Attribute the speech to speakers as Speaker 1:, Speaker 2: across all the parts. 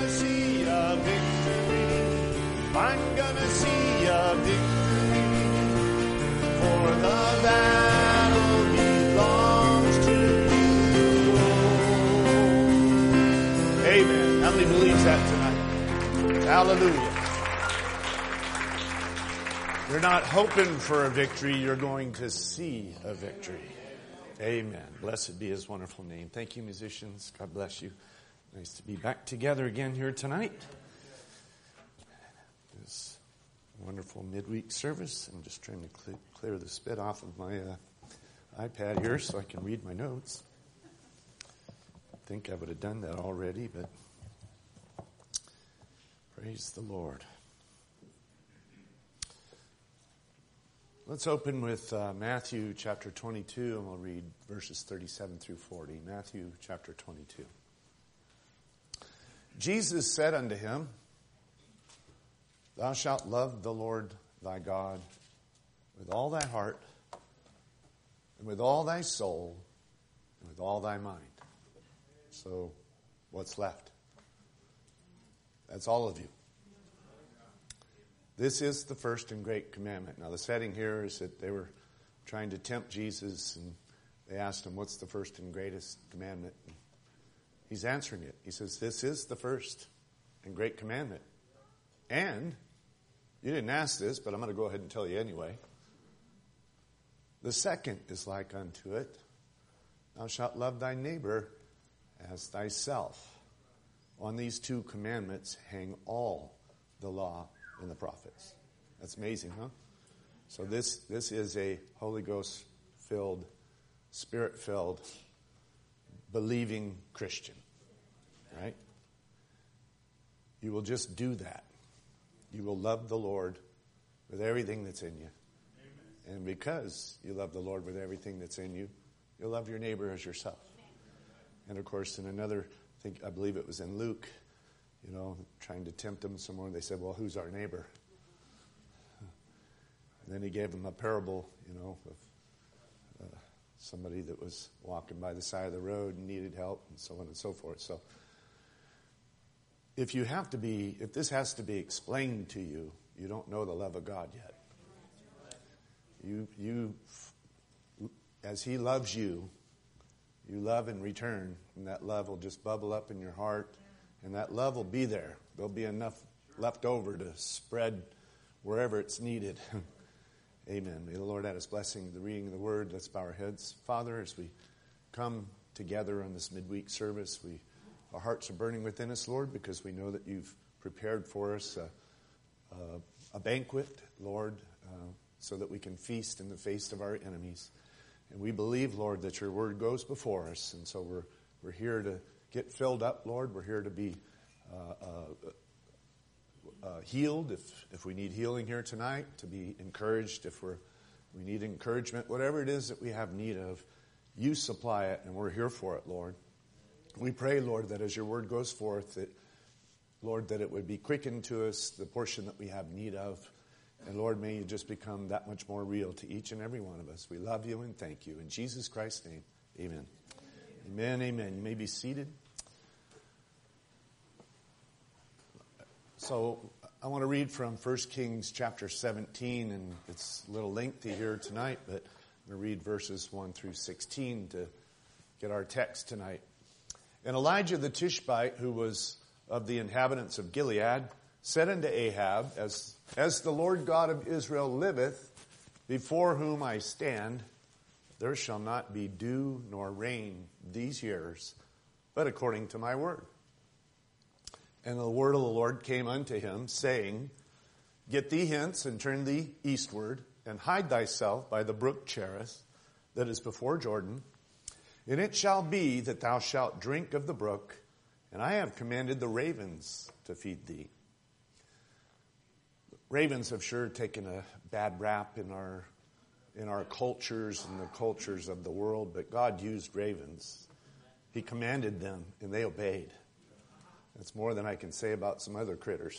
Speaker 1: gonna see a victory. I'm gonna see a victory. For the battle belongs to you. Amen. How many believes that tonight? Hallelujah. You're not hoping for a victory. You're going to see a victory. Amen. Blessed be his wonderful name. Thank you, musicians. God bless you. Nice to be back together again here tonight. This wonderful midweek service. I'm just trying to clear the spit off of my iPad here so I can read my notes. I think I would have done that already, but praise the Lord. Let's open with Matthew chapter 22, and we'll read verses 37 through 40. Matthew chapter 22. Jesus said unto him, Thou shalt love the Lord thy God with all thy heart, and with all thy soul, and with all thy mind. So, what's left? That's all of you. This is the first and great commandment. Now, the setting here is that they were trying to tempt Jesus, and they asked him, what's the first and greatest commandment? And he's answering it. He says, this is the first and great commandment. And, you didn't ask this, but I'm going to go ahead and tell you anyway. The second is like unto it. Thou shalt love thy neighbor as thyself. On these two commandments hang all the law and the prophets. That's amazing, huh? So this is a Holy Ghost-filled, Spirit-filled, believing Christian, right? You will just do that. You will love the Lord with everything that's in you. Amen. And because you love the Lord with everything that's in you, you'll love your neighbor as yourself. And of course, in another, I believe it was in Luke, trying to tempt them some more. They said, well, who's our neighbor? And then he gave them a parable, of somebody that was walking by the side of the road and needed help and so on and so forth. So if this has to be explained to you, you don't know the love of God yet. You, as he loves you, you love in return, and that love will just bubble up in your heart. And that love will be there. There'll be enough left over to spread wherever it's needed. Amen. May the Lord add his blessing to the reading of the word. Let's bow our heads. Father, as we come together on this midweek service, our hearts are burning within us, Lord, because we know that you've prepared for us a banquet, Lord, so that we can feast in the face of our enemies. And we believe, Lord, that your word goes before us. And so we're here to get filled up, Lord. We're here to be healed if we need healing here tonight, to be encouraged if we need encouragement. Whatever it is that we have need of, you supply it, and we're here for it, Lord. We pray, Lord, that as your word goes forth, that it would be quickened to us, the portion that we have need of. And Lord, may you just become that much more real to each and every one of us. We love you and thank you. In Jesus Christ's name, amen. Amen, amen. You may be seated. So I want to read from 1 Kings chapter 17, and it's a little lengthy here tonight, but I'm going to read verses 1 through 16 to get our text tonight. And Elijah the Tishbite, who was of the inhabitants of Gilead, said unto Ahab, As the Lord God of Israel liveth, before whom I stand, there shall not be dew nor rain these years, but according to my word. And the word of the Lord came unto him, saying, Get thee hence, and turn thee eastward, and hide thyself by the brook Cherith, that is before Jordan. And it shall be that thou shalt drink of the brook, and I have commanded the ravens to feed thee. Ravens have sure taken a bad rap in our cultures and the cultures of the world, but God used ravens. He commanded them, and they obeyed. That's more than I can say about some other critters.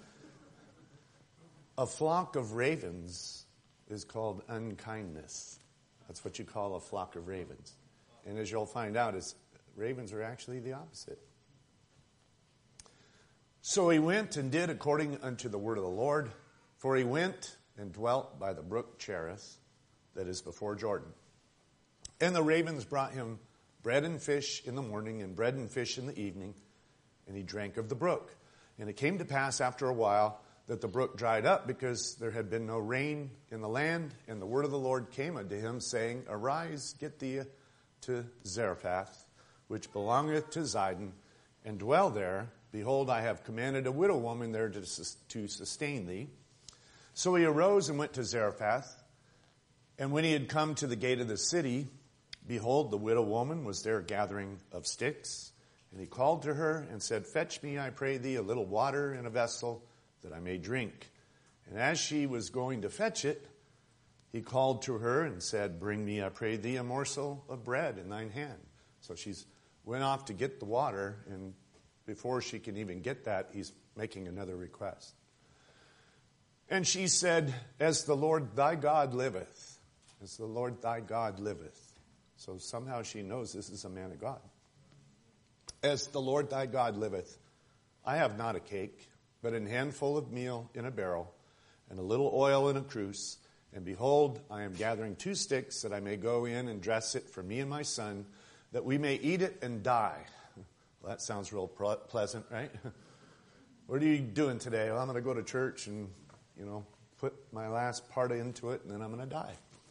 Speaker 1: A flock of ravens is called unkindness. That's what you call a flock of ravens. And as you'll find out, ravens are actually the opposite. So he went and did according unto the word of the Lord, for he went and dwelt by the brook Cherith, that is before Jordan. And the ravens brought him bread and fish in the morning, and bread and fish in the evening, and he drank of the brook. And it came to pass after a while that the brook dried up, because there had been no rain in the land. And the word of the Lord came unto him, saying, Arise, get thee to Zarephath, which belongeth to Zidon, and dwell there. Behold, I have commanded a widow woman there to sustain thee. So he arose and went to Zarephath. And when he had come to the gate of the city, behold, the widow woman was there gathering of sticks. And he called to her and said, Fetch me, I pray thee, a little water in a vessel, that I may drink. And as she was going to fetch it, he called to her and said, Bring me, I pray thee, a morsel of bread in thine hand. So she's went off to get the water, and before she can even get that, he's making another request. And she said, As the Lord thy God liveth. As the Lord thy God liveth. So somehow she knows this is a man of God. As the Lord thy God liveth, I have not a cake, but an handful of meal in a barrel, and a little oil in a cruse. And behold, I am gathering 2 sticks, that I may go in and dress it for me and my son, that we may eat it and die. Well, that sounds real pleasant, right? What are you doing today? Well, I'm going to go to church and, put my last part into it, and then I'm going to die.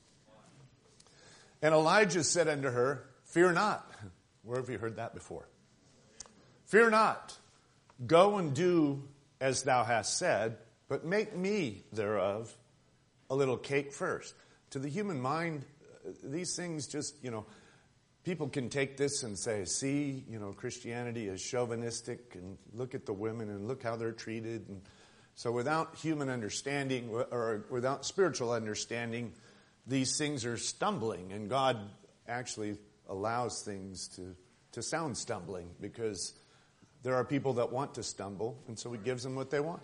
Speaker 1: And Elijah said unto her, Fear not. Where have you heard that before? Fear not. Go and do as thou hast said, but make me thereof a little cake first. To the human mind, these things just, people can take this and say, see, Christianity is chauvinistic, and look at the women and look how they're treated. And so without human understanding or without spiritual understanding, these things are stumbling, and God actually allows things to sound stumbling, because there are people that want to stumble, and so he gives them what they want.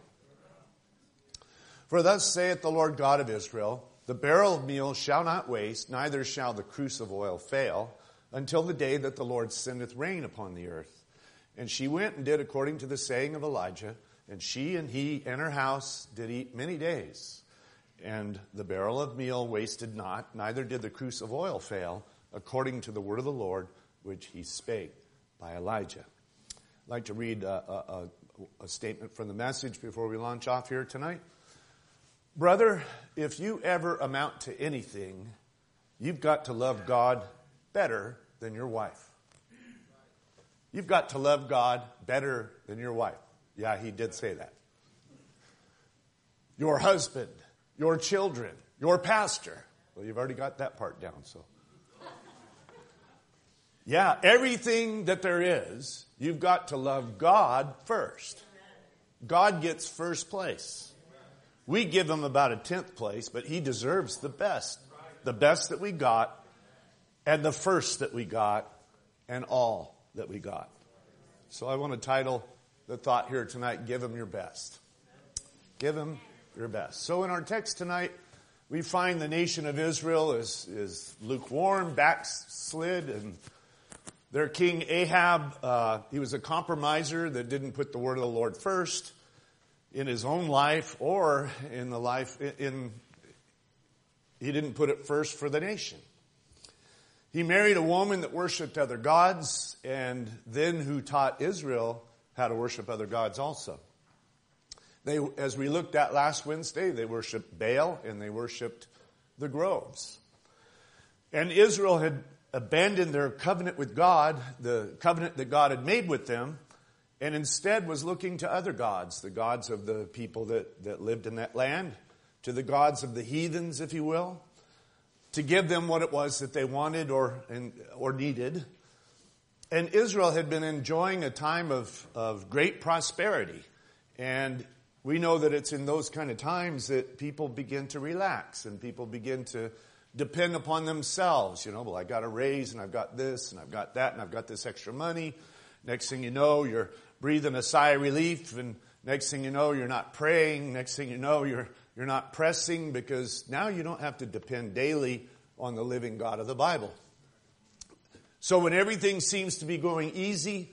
Speaker 1: For thus saith the Lord God of Israel, The barrel of meal shall not waste, neither shall the cruse of oil fail, until the day that the Lord sendeth rain upon the earth. And she went and did according to the saying of Elijah, and she and he and her house did eat many days. And the barrel of meal wasted not, neither did the cruse of oil fail, according to the word of the Lord, which he spake by Elijah. I'd like to read a statement from the Message before we launch off here tonight. Brother, if you ever amount to anything, you've got to love God better than your wife. You've got to love God better than your wife. Yeah, he did say that. Your husband, your children, your pastor. Well, you've already got that part down, so. Yeah, everything that there is, you've got to love God first. God gets first place. We give him about a 10th place, but he deserves the best. The best that we got, and the first that we got, and all that we got. So I want to title the thought here tonight, Give him your best. Give him your best. So in our text tonight, we find the nation of Israel is lukewarm, backslid, and their king Ahab, he was a compromiser that didn't put the word of the Lord first in his own life or in the life, he didn't put it first for the nation. He married a woman that worshiped other gods, and then who taught Israel how to worship other gods also. They, as we looked at last Wednesday, they worshiped Baal and they worshiped the groves. And Israel had abandoned their covenant with God, the covenant that God had made with them, and instead was looking to other gods, the gods of the people that lived in that land, to the gods of the heathens, if you will, to give them what it was that they wanted or needed. And Israel had been enjoying a time of great prosperity. And we know that it's in those kind of times that people begin to relax and people begin to depend upon themselves. Well, I got a raise and I've got this and I've got that and I've got this extra money. Next thing you know, you're breathing a sigh of relief, and next thing you know, you're not praying. Next thing you know, you're not pressing, because now you don't have to depend daily on the living God of the Bible. So when everything seems to be going easy,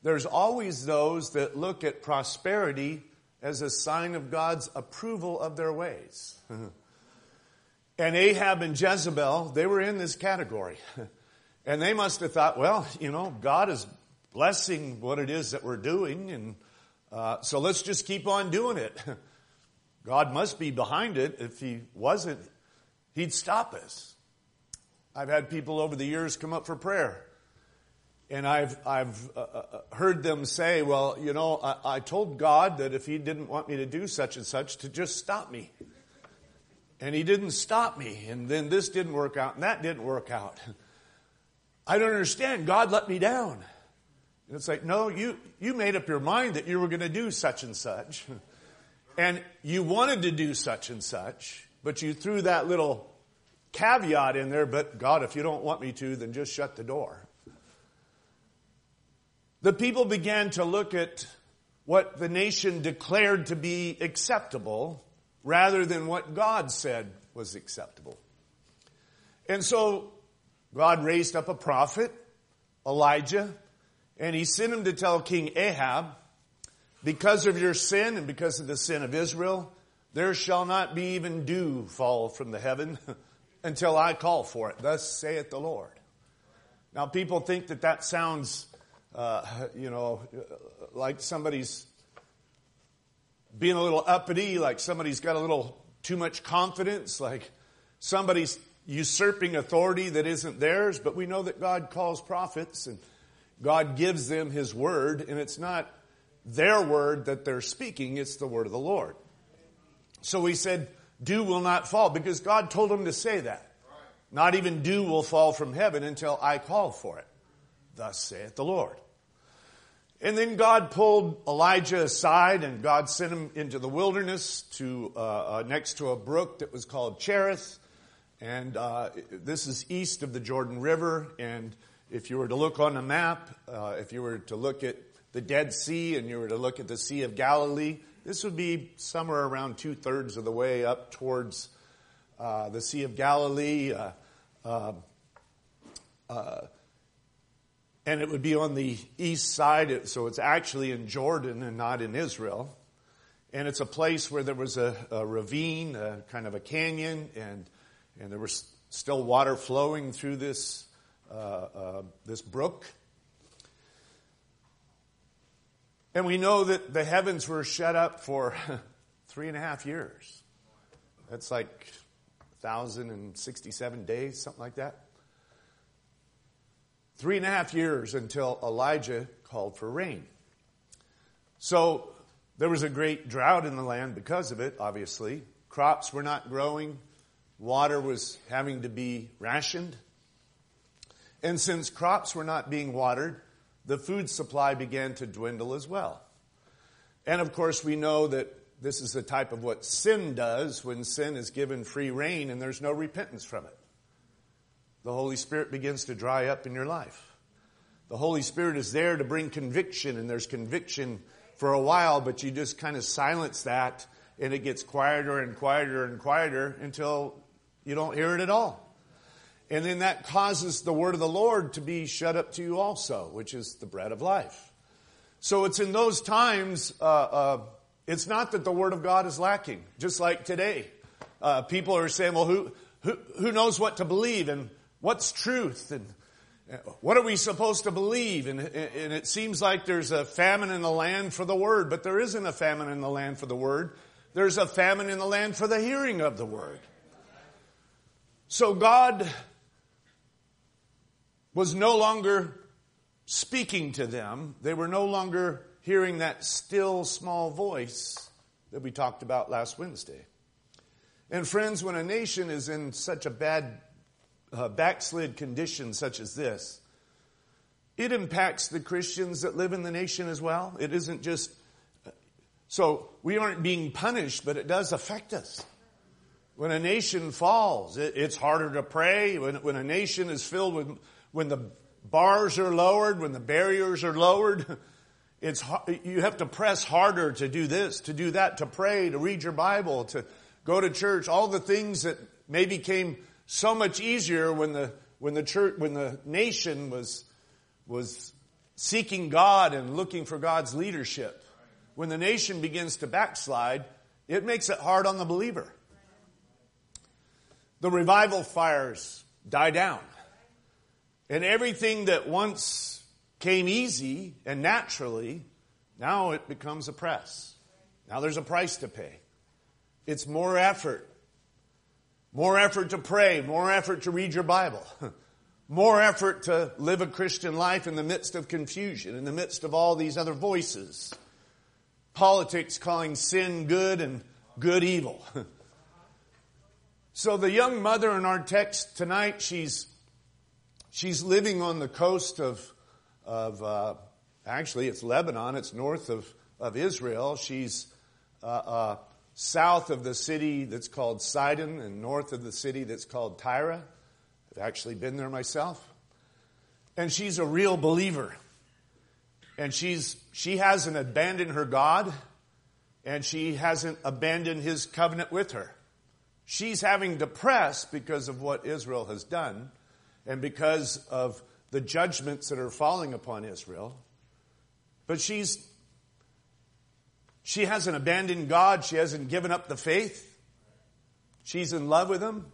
Speaker 1: there's always those that look at prosperity as a sign of God's approval of their ways. And Ahab and Jezebel, they were in this category. And they must have thought, well, God is blessing what it is that we're doing, and so let's just keep on doing it. God must be behind it. If he wasn't, he'd stop us. I've had people over the years come up for prayer, and I've heard them say, well, I told God that if he didn't want me to do such and such, to just stop me. And he didn't stop me, and then this didn't work out, and that didn't work out. I don't understand. God let me down. And it's like, no, you made up your mind that you were going to do such and such. And you wanted to do such and such, but you threw that little caveat in there, but God, if you don't want me to, then just shut the door. The people began to look at what the nation declared to be acceptable rather than what God said was acceptable. And so God raised up a prophet, Elijah, and he sent him to tell King Ahab, because of your sin and because of the sin of Israel, there shall not be even dew fall from the heaven until I call for it. Thus saith the Lord. Now people think that sounds, like somebody's being a little uppity, like somebody's got a little too much confidence, like somebody's usurping authority that isn't theirs. But we know that God calls prophets and God gives them his word, and it's not their word that they're speaking, it's the word of the Lord. So he said, dew will not fall, because God told him to say that. Not even dew will fall from heaven until I call for it. Thus saith the Lord. And then God pulled Elijah aside, and God sent him into the wilderness to next to a brook that was called Cherith. And this is east of the Jordan River. And if you were to look on a map, if you were to look at the Dead Sea and you were to look at the Sea of Galilee, this would be somewhere around 2/3 of the way up towards the Sea of Galilee. And it would be on the east side, so it's actually in Jordan and not in Israel. And it's a place where there was a ravine, kind of a canyon, and there was still water flowing through this brook. And we know that the heavens were shut up for 3.5 years. That's like 1,067 days, something like that. 3.5 years until Elijah called for rain. So there was a great drought in the land because of it, obviously. Crops were not growing. Water was having to be rationed. And since crops were not being watered, the food supply began to dwindle as well. And of course, we know that this is the type of what sin does when sin is given free rein and there's no repentance from it. The Holy Spirit begins to dry up in your life. The Holy Spirit is there to bring conviction, and there's conviction for a while, but you just kind of silence that, and it gets quieter and quieter and quieter until you don't hear it at all. And then that causes the word of the Lord to be shut up to you also, which is the bread of life. So it's in those times, it's not that the word of God is lacking. Just like today, people are saying, well, who knows what to believe, and what's truth, and what are we supposed to believe? And it seems like there's a famine in the land for the word, but there isn't a famine in the land for the word. There's a famine in the land for the hearing of the word. So God was no longer speaking to them. They were no longer hearing that still small voice that we talked about last Wednesday. And friends, when a nation is in such a bad backslid condition such as this, it impacts the Christians that live in the nation as well. It isn't just, so we aren't being punished, but it does affect us. When a nation falls, it's harder to pray. When a nation is filled with, when the bars are lowered, when the barriers are lowered, you have to press harder to do this, to do that, to pray, to read your Bible, to go to church. All the things that maybe came so much easier when the nation was seeking God and looking for God's leadership. When the nation begins to backslide, it makes it hard on the believer. The revival fires die down. And everything that once came easy and naturally, now it becomes a press. Now there's a price to pay. It's more effort. More effort to pray. More effort to read your Bible. More effort to live a Christian life in the midst of confusion, in the midst of all these other voices. Politics calling sin good and good evil. So the young mother in our text tonight, she's living on the coast of actually it's Lebanon, it's north of Israel. She's south of the city that's called Sidon and north of the city that's called Tyre. I've actually been there myself. And she's a real believer. And she hasn't abandoned her God, and she hasn't abandoned his covenant with her. She's having to press because of what Israel has done and because of the judgments that are falling upon Israel. But she hasn't abandoned God. She hasn't given up the faith. She's in love with him.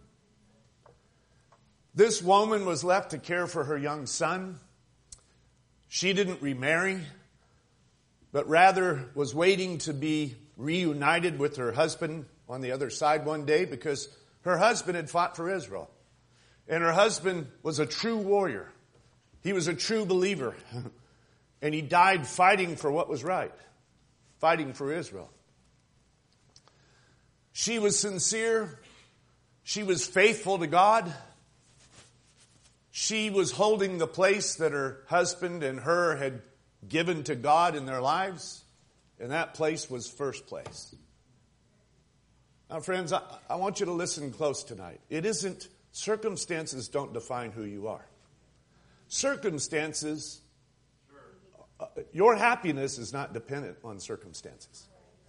Speaker 1: This woman was left to care for her young son. She didn't remarry, but rather was waiting to be reunited with her husband on the other side one day because her husband had fought for Israel. And her husband was a true warrior. He was a true believer. And he died fighting for what was right, fighting for Israel. She was sincere. She was faithful to God. She was holding the place that her husband and her had given to God in their lives. And that place was first place. Now, friends, I want you to listen close tonight. It isn't, circumstances don't define who you are. Circumstances, your happiness is not dependent on circumstances.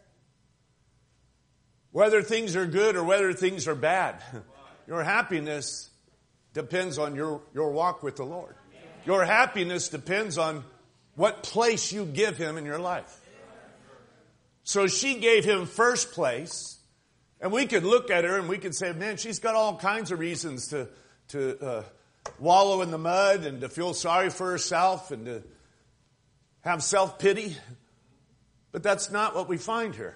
Speaker 1: Whether things are good or whether things are bad, your happiness depends on your walk with the Lord. Your happiness depends on what place you give him in your life. So she gave him first place. And we could look at her and we could say, man, she's got all kinds of reasons to wallow in the mud and to feel sorry for herself and to have self-pity. But that's not what we find here.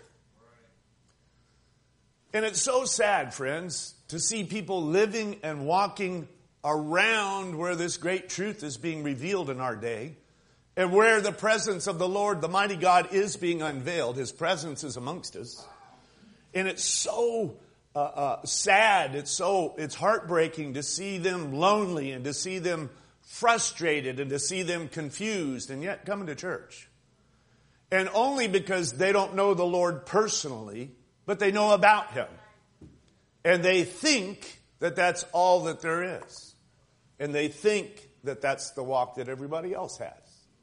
Speaker 1: And it's so sad, friends, to see people living and walking around where this great truth is being revealed in our day and where the presence of the Lord, the mighty God, is being unveiled. His presence is amongst us. And it's so sad, it's heartbreaking to see them lonely and to see them frustrated and to see them confused and yet coming to church. And only because they don't know the Lord personally, but they know about him. And they think that that's all that there is. And they think that that's the walk that everybody else has.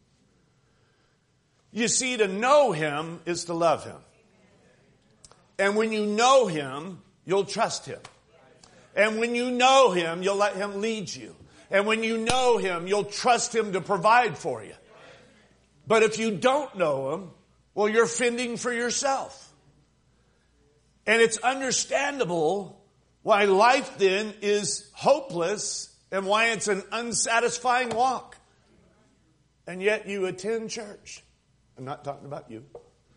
Speaker 1: You see, to know him is to love him. And when you know him, you'll trust him. And when you know him, you'll let him lead you. And when you know him, you'll trust him to provide for you. But if you don't know him, well, you're fending for yourself. And it's understandable why life then is hopeless and why it's an unsatisfying walk. And yet you attend church. I'm not talking about you.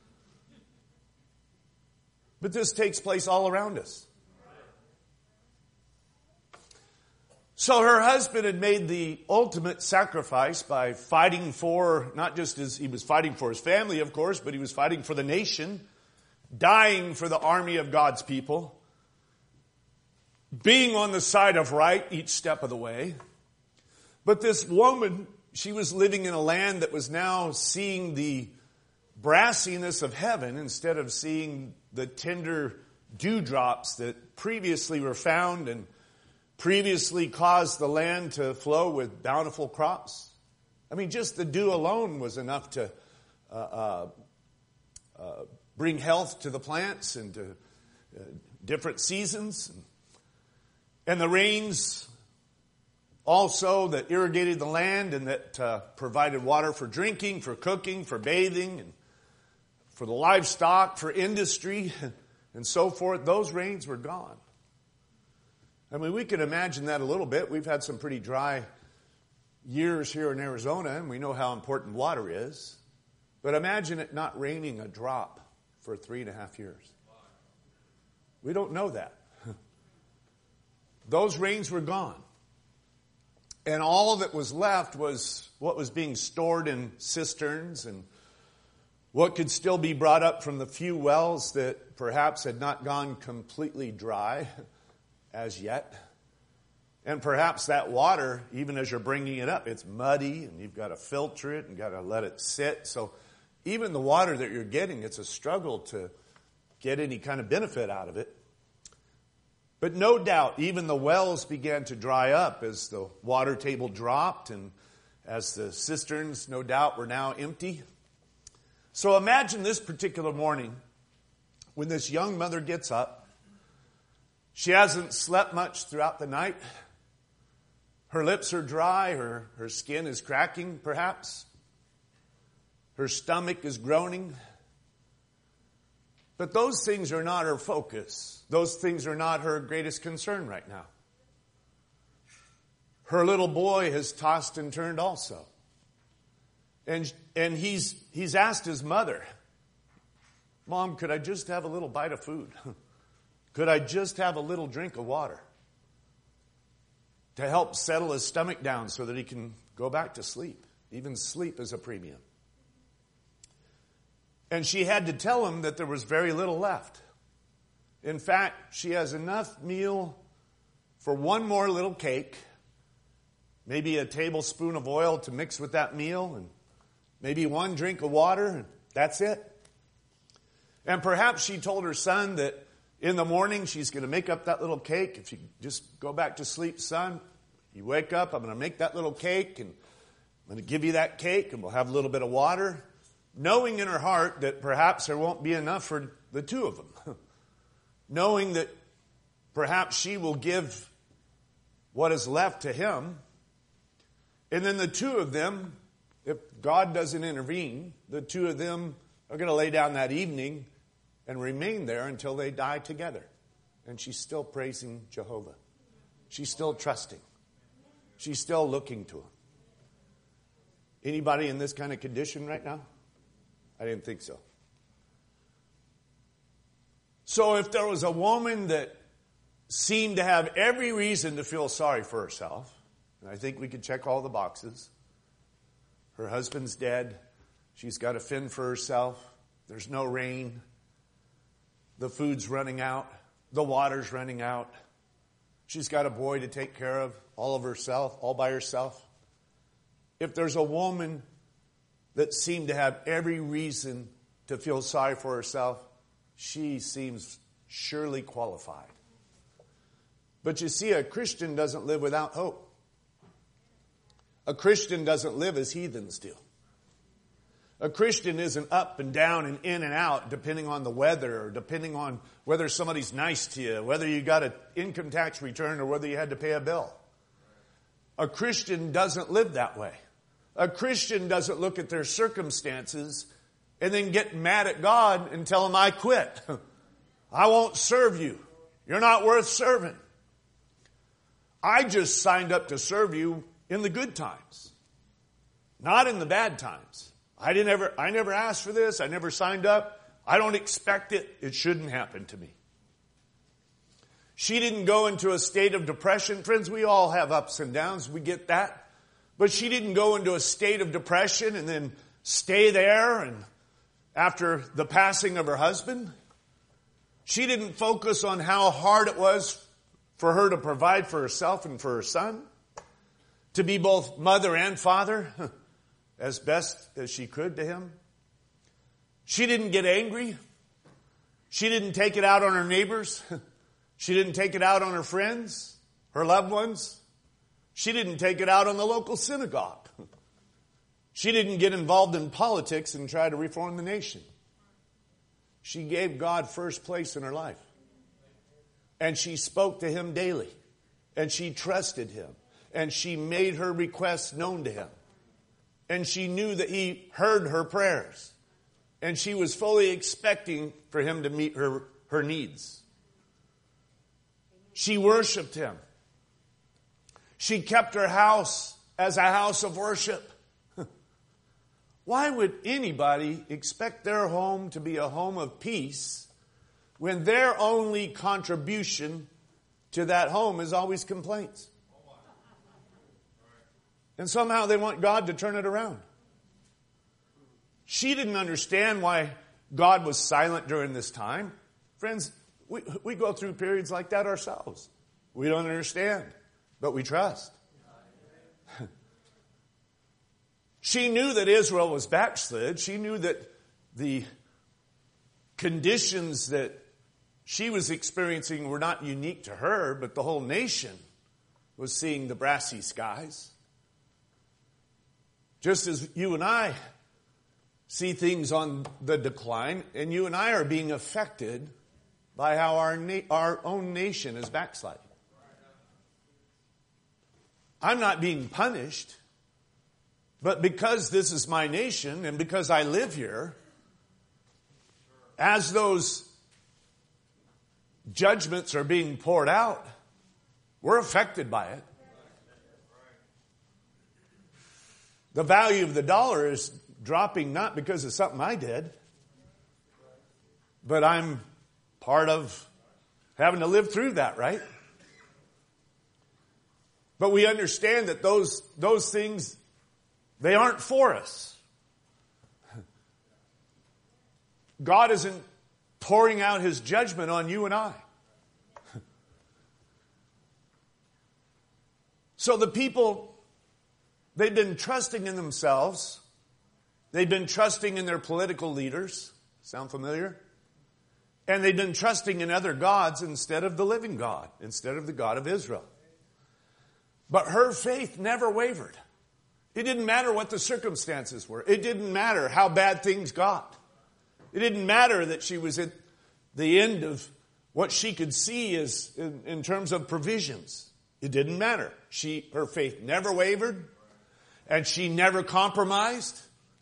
Speaker 1: But this takes place all around us. So her husband had made the ultimate sacrifice by fighting for, not just as he was fighting for his family, of course, but he was fighting for the nation, dying for the army of God's people, being on the side of right each step of the way. But this woman, she was living in a land that was now seeing the brassiness of heaven instead of seeing the tender dewdrops that previously were found and previously caused the land to flow with bountiful crops. I mean, just the dew alone was enough to bring health to the plants and to different seasons. And the rains also that irrigated the land and that provided water for drinking, for cooking, for bathing, and for the livestock, for industry, and so forth, those rains were gone. I mean, we can imagine that a little bit. We've had some pretty dry years here in Arizona, and we know how important water is. But imagine it not raining a drop for 3.5 years. We don't know that. Those rains were gone. And all that was left was what was being stored in cisterns and what could still be brought up from the few wells that perhaps had not gone completely dry as yet. And perhaps that water, even as you're bringing it up, it's muddy and you've got to filter it and got to let it sit. So even the water that you're getting, it's a struggle to get any kind of benefit out of it. But no doubt, even the wells began to dry up as the water table dropped and as the cisterns, no doubt, were now empty. So imagine this particular morning when this young mother gets up. She hasn't slept much throughout the night. Her lips are dry. Her skin is cracking, perhaps. Her stomach is groaning. But those things are not her focus. Those things are not her greatest concern right now. Her little boy has tossed and turned also. And he's asked his mother, Mom, could I just have a little bite of food? Could I just have a little drink of water to help settle his stomach down so that he can go back to sleep? Even sleep is a premium. And she had to tell him that there was very little left. In fact, she has enough meal for one more little cake, maybe a tablespoon of oil to mix with that meal, and maybe one drink of water, and that's it. And perhaps she told her son that in the morning she's going to make up that little cake. If you just go back to sleep, son, you wake up, I'm going to make that little cake, and I'm going to give you that cake, and we'll have a little bit of water, knowing in her heart that perhaps there won't be enough for the two of them. Knowing that perhaps she will give what is left to him, and then the two of them, if God doesn't intervene, the two of them are going to lay down that evening and remain there until they die together. And she's still praising Jehovah. She's still trusting. She's still looking to him. Anybody in this kind of condition right now? I didn't think so. So if there was a woman that seemed to have every reason to feel sorry for herself, and I think we could check all the boxes. Her husband's dead. She's got to fend for herself. There's no rain. The food's running out. The water's running out. She's got a boy to take care of, all of herself, all by herself. If there's a woman that seemed to have every reason to feel sorry for herself, she seems surely qualified. But you see, a Christian doesn't live without hope. A Christian doesn't live as heathens do. A Christian isn't up and down and in and out depending on the weather or depending on whether somebody's nice to you, whether you got an income tax return or whether you had to pay a bill. A Christian doesn't live that way. A Christian doesn't look at their circumstances and then get mad at God and tell him, I quit. I won't serve you. You're not worth serving. I just signed up to serve you in the good times, not in the bad times. I never asked for this. I never signed up. I don't expect it. It shouldn't happen to me. She didn't go into a state of depression. Friends, we all have ups and downs. We get that. But she didn't go into a state of depression and then stay there and after the passing of her husband. She didn't focus on how hard it was for her to provide for herself and for her son, to be both mother and father as best as she could to him. She didn't get angry. She didn't take it out on her neighbors. She didn't take it out on her friends, her loved ones. She didn't take it out on the local synagogue. She didn't get involved in politics and try to reform the nation. She gave God first place in her life. And she spoke to him daily. And she trusted him. and she made her requests known to him. And she knew that he heard her prayers. And she was fully expecting for him to meet her needs. She worshiped him. She kept her house as a house of worship. Why would anybody expect their home to be a home of peace when their only contribution to that home is always complaints? And somehow they want God to turn it around. She didn't understand why God was silent during this time. Friends, we go through periods like that ourselves. We don't understand, but we trust. She knew that Israel was backslid. She knew that the conditions that she was experiencing were not unique to her, but the whole nation was seeing the brassy skies. Just as you and I see things on the decline, and you and I are being affected by how our own nation is backsliding. I'm not being punished, but because this is my nation and because I live here, as those judgments are being poured out, we're affected by it. The value of the dollar is dropping not because of something I did, but I'm part of having to live through that, right? But we understand that those things, they aren't for us. God isn't pouring out his judgment on you and I. So the people, they've been trusting in themselves. They've been trusting in their political leaders. Sound familiar? And they've been trusting in other gods instead of the living God, instead of the God of Israel. But her faith never wavered. It didn't matter what the circumstances were. It didn't matter how bad things got. It didn't matter that she was at the end of what she could see as in terms of provisions. It didn't matter. Her faith never wavered, and she never compromised.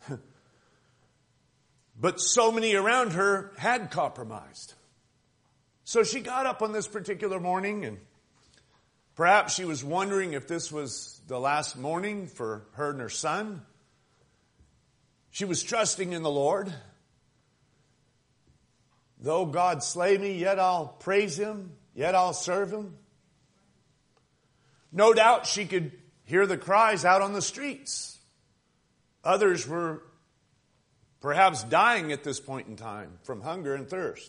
Speaker 1: But so many around her had compromised. So she got up on this particular morning, and perhaps she was wondering if this was the last morning for her and her son. She was trusting in the Lord. Though God slay me, yet I'll praise him, yet I'll serve him. No doubt she could hear the cries out on the streets. Others were perhaps dying at this point in time from hunger and thirst.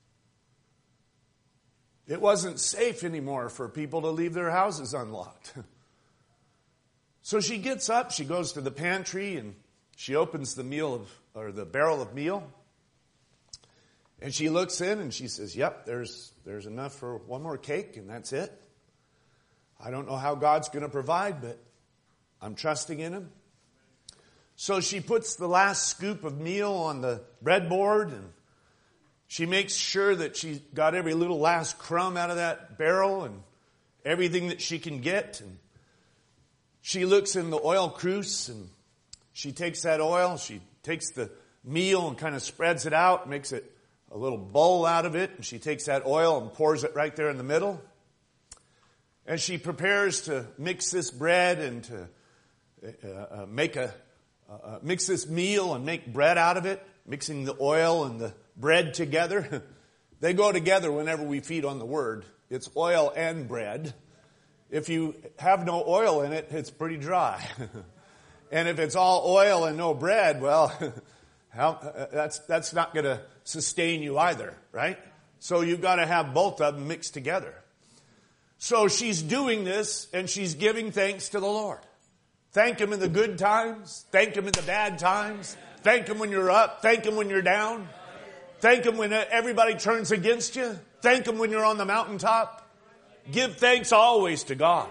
Speaker 1: It wasn't safe anymore for people to leave their houses unlocked. So she gets up, she goes to the pantry, and she opens the barrel of meal. And she looks in and she says, yep, there's enough for one more cake, and that's it. I don't know how God's going to provide, but I'm trusting in him. So she puts the last scoop of meal on the breadboard, and she makes sure that she got every little last crumb out of that barrel and everything that she can get. And she looks in the oil cruse, and she takes that oil, she takes the meal and kind of spreads it out, makes it a little bowl out of it, and she takes that oil and pours it right there in the middle. And she prepares to mix this bread and to mix this meal and make bread out of it, mixing the oil and the bread together. They go together whenever we feed on the Word. It's oil and bread. If you have no oil in it, it's pretty dry. And if it's all oil and no bread, well, that's not going to sustain you either, right? So you've got to have both of them mixed together. So she's doing this, and she's giving thanks to the Lord. Thank him in the good times. Thank him in the bad times. Thank him when you're up. Thank him when you're down. Thank him when everybody turns against you. Thank him when you're on the mountaintop. Give thanks always to God.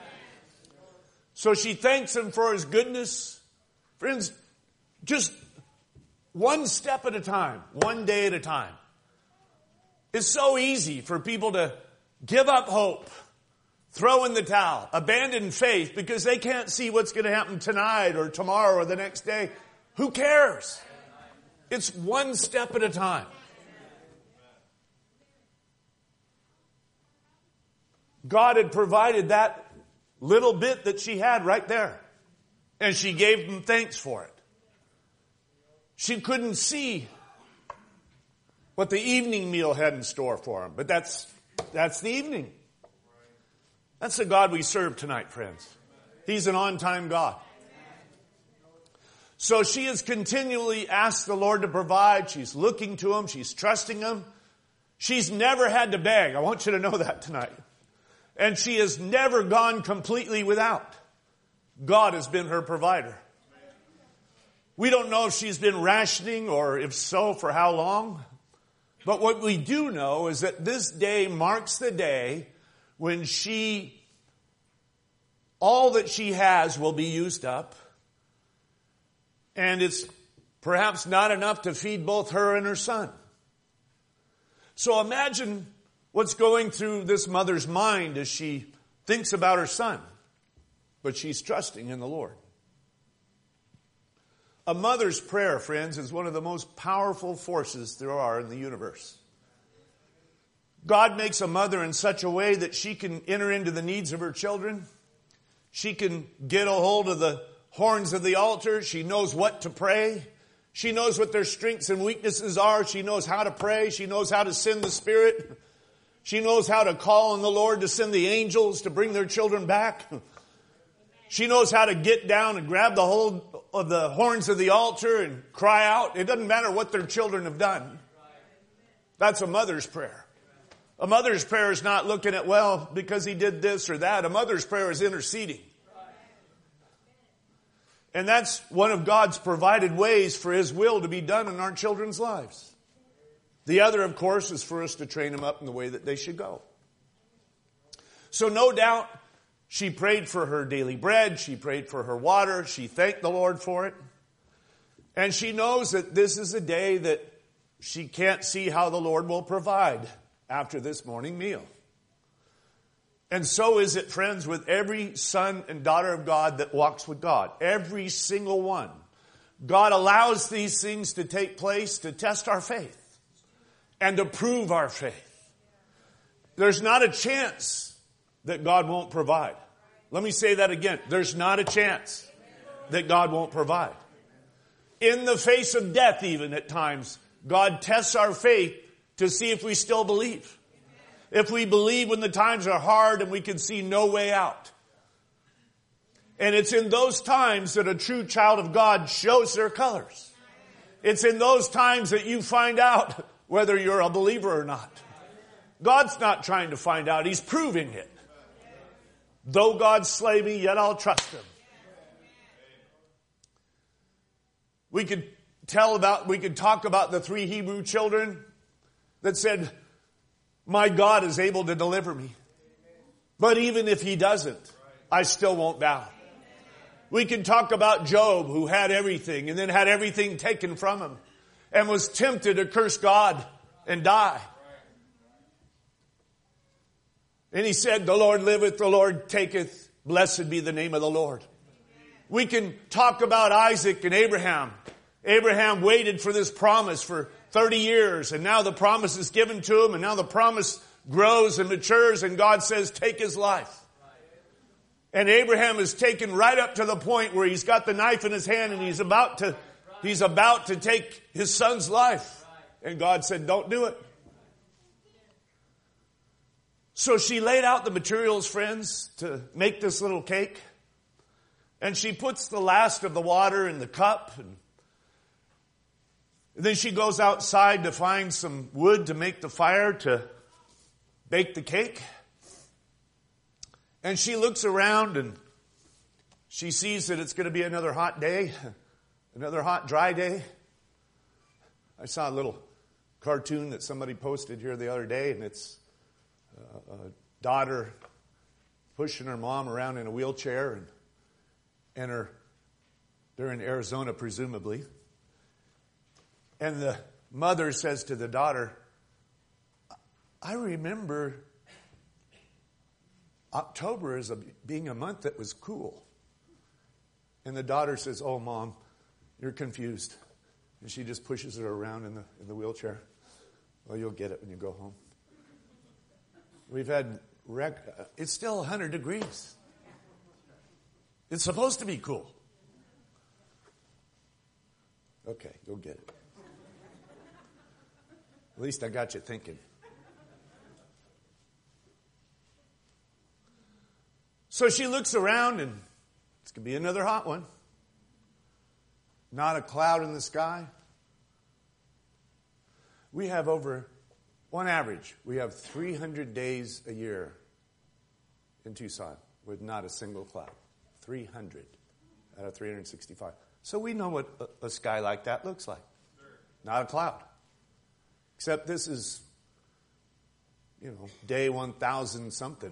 Speaker 1: So she thanks him for his goodness. Friends, just one step at a time, one day at a time. It's so easy for people to give up hope, throw in the towel, abandon faith because they can't see what's going to happen tonight or tomorrow or the next day. Who cares? It's one step at a time. God had provided that little bit that she had right there. And she gave him thanks for it. She couldn't see what the evening meal had in store for him. But that's the evening. That's the God we serve tonight, friends. He's an on-time God. So she has continually asked the Lord to provide. She's looking to him. She's trusting him. She's never had to beg. I want you to know that tonight. And she has never gone completely without. God has been her provider. We don't know if she's been rationing or if so, for how long. But what we do know is that this day marks the day when all that she has will be used up. And it's perhaps not enough to feed both her and her son. So imagine what's going through this mother's mind as she thinks about her son. But she's trusting in the Lord. A mother's prayer, friends, is one of the most powerful forces there are in the universe. God makes a mother in such a way that she can enter into the needs of her children. She can get a hold of the horns of the altar. She knows what to pray. She knows what their strengths and weaknesses are. She knows how to pray. She knows how to send the Spirit. She knows how to call on the Lord to send the angels to bring their children back. She knows how to get down and grab the hold of the horns of the altar and cry out. It doesn't matter what their children have done. That's a mother's prayer. A mother's prayer is not looking at, well, because he did this or that. A mother's prayer is interceding. And that's one of God's provided ways for his will to be done in our children's lives. The other, of course, is for us to train them up in the way that they should go. So no doubt, she prayed for her daily bread. She prayed for her water. She thanked the Lord for it. And she knows that this is a day that she can't see how the Lord will provide after this morning meal. And so is it, friends, with every son and daughter of God that walks with God. Every single one. God allows these things to take place to test our faith and to prove our faith. There's not a chance that God won't provide. Let me say that again. There's not a chance that God won't provide. In the face of death, even at times, God tests our faith to see if we still believe. If we believe when the times are hard and we can see no way out. And it's in those times that a true child of God shows their colors. It's in those times that you find out whether you're a believer or not. God's not trying to find out. He's proving it. Though God slay me, yet I'll trust him. We could talk about the 3 Hebrew children that said, my God is able to deliver me. But even if he doesn't, I still won't bow. We can talk about Job, who had everything and then had everything taken from him and was tempted to curse God and die. And he said, the Lord liveth, the Lord taketh, blessed be the name of the Lord. We can talk about Isaac and Abraham. Abraham waited for this promise for 30 years, and now the promise is given to him, and now the promise grows and matures, and God says, take his life. And Abraham is taken right up to the point where he's got the knife in his hand, and he's about to take his son's life. And God said, don't do it. So she laid out the materials, friends, to make this little cake. And she puts the last of the water in the cup. And then she goes outside to find some wood to make the fire to bake the cake. And she looks around and she sees that it's going to be another hot day, another hot, dry day. I saw a little cartoon that somebody posted here the other day, and it's a daughter pushing her mom around in a wheelchair, and they're in Arizona, presumably. And the mother says to the daughter, I remember October is being a month that was cool. And the daughter says, "Oh, Mom, you're confused." And she just pushes her around in the wheelchair. "Well, you'll get it when you go home." We've had it's still 100 degrees. It's supposed to be cool. Okay, you'll get it. At least I got you thinking. So she looks around, and it's going to be another hot one. Not a cloud in the sky. We have on average, we have 300 days a year in Tucson with not a single cloud. 300 out of 365. So we know what a sky like that looks like. Not a cloud. Except this is, day 1,000 something.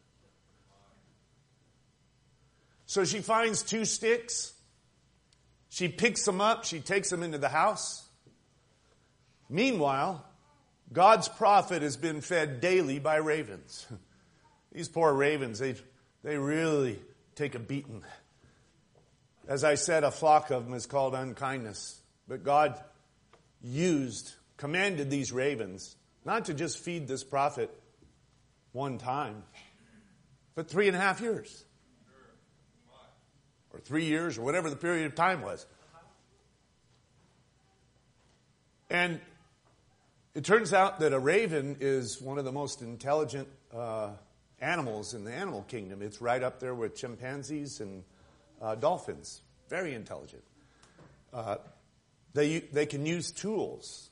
Speaker 1: So she finds 2 sticks. She picks them up. She takes them into the house. Meanwhile, God's prophet has been fed daily by ravens. These poor ravens, they really take a beating. As I said, a flock of them is called unkindness. But God commanded these ravens not to just feed this prophet one time, but 3.5 years. Or 3 years, or whatever the period of time was. And it turns out that a raven is one of the most intelligent animals in the animal kingdom. It's right up there with chimpanzees and dolphins. Very intelligent. They can use tools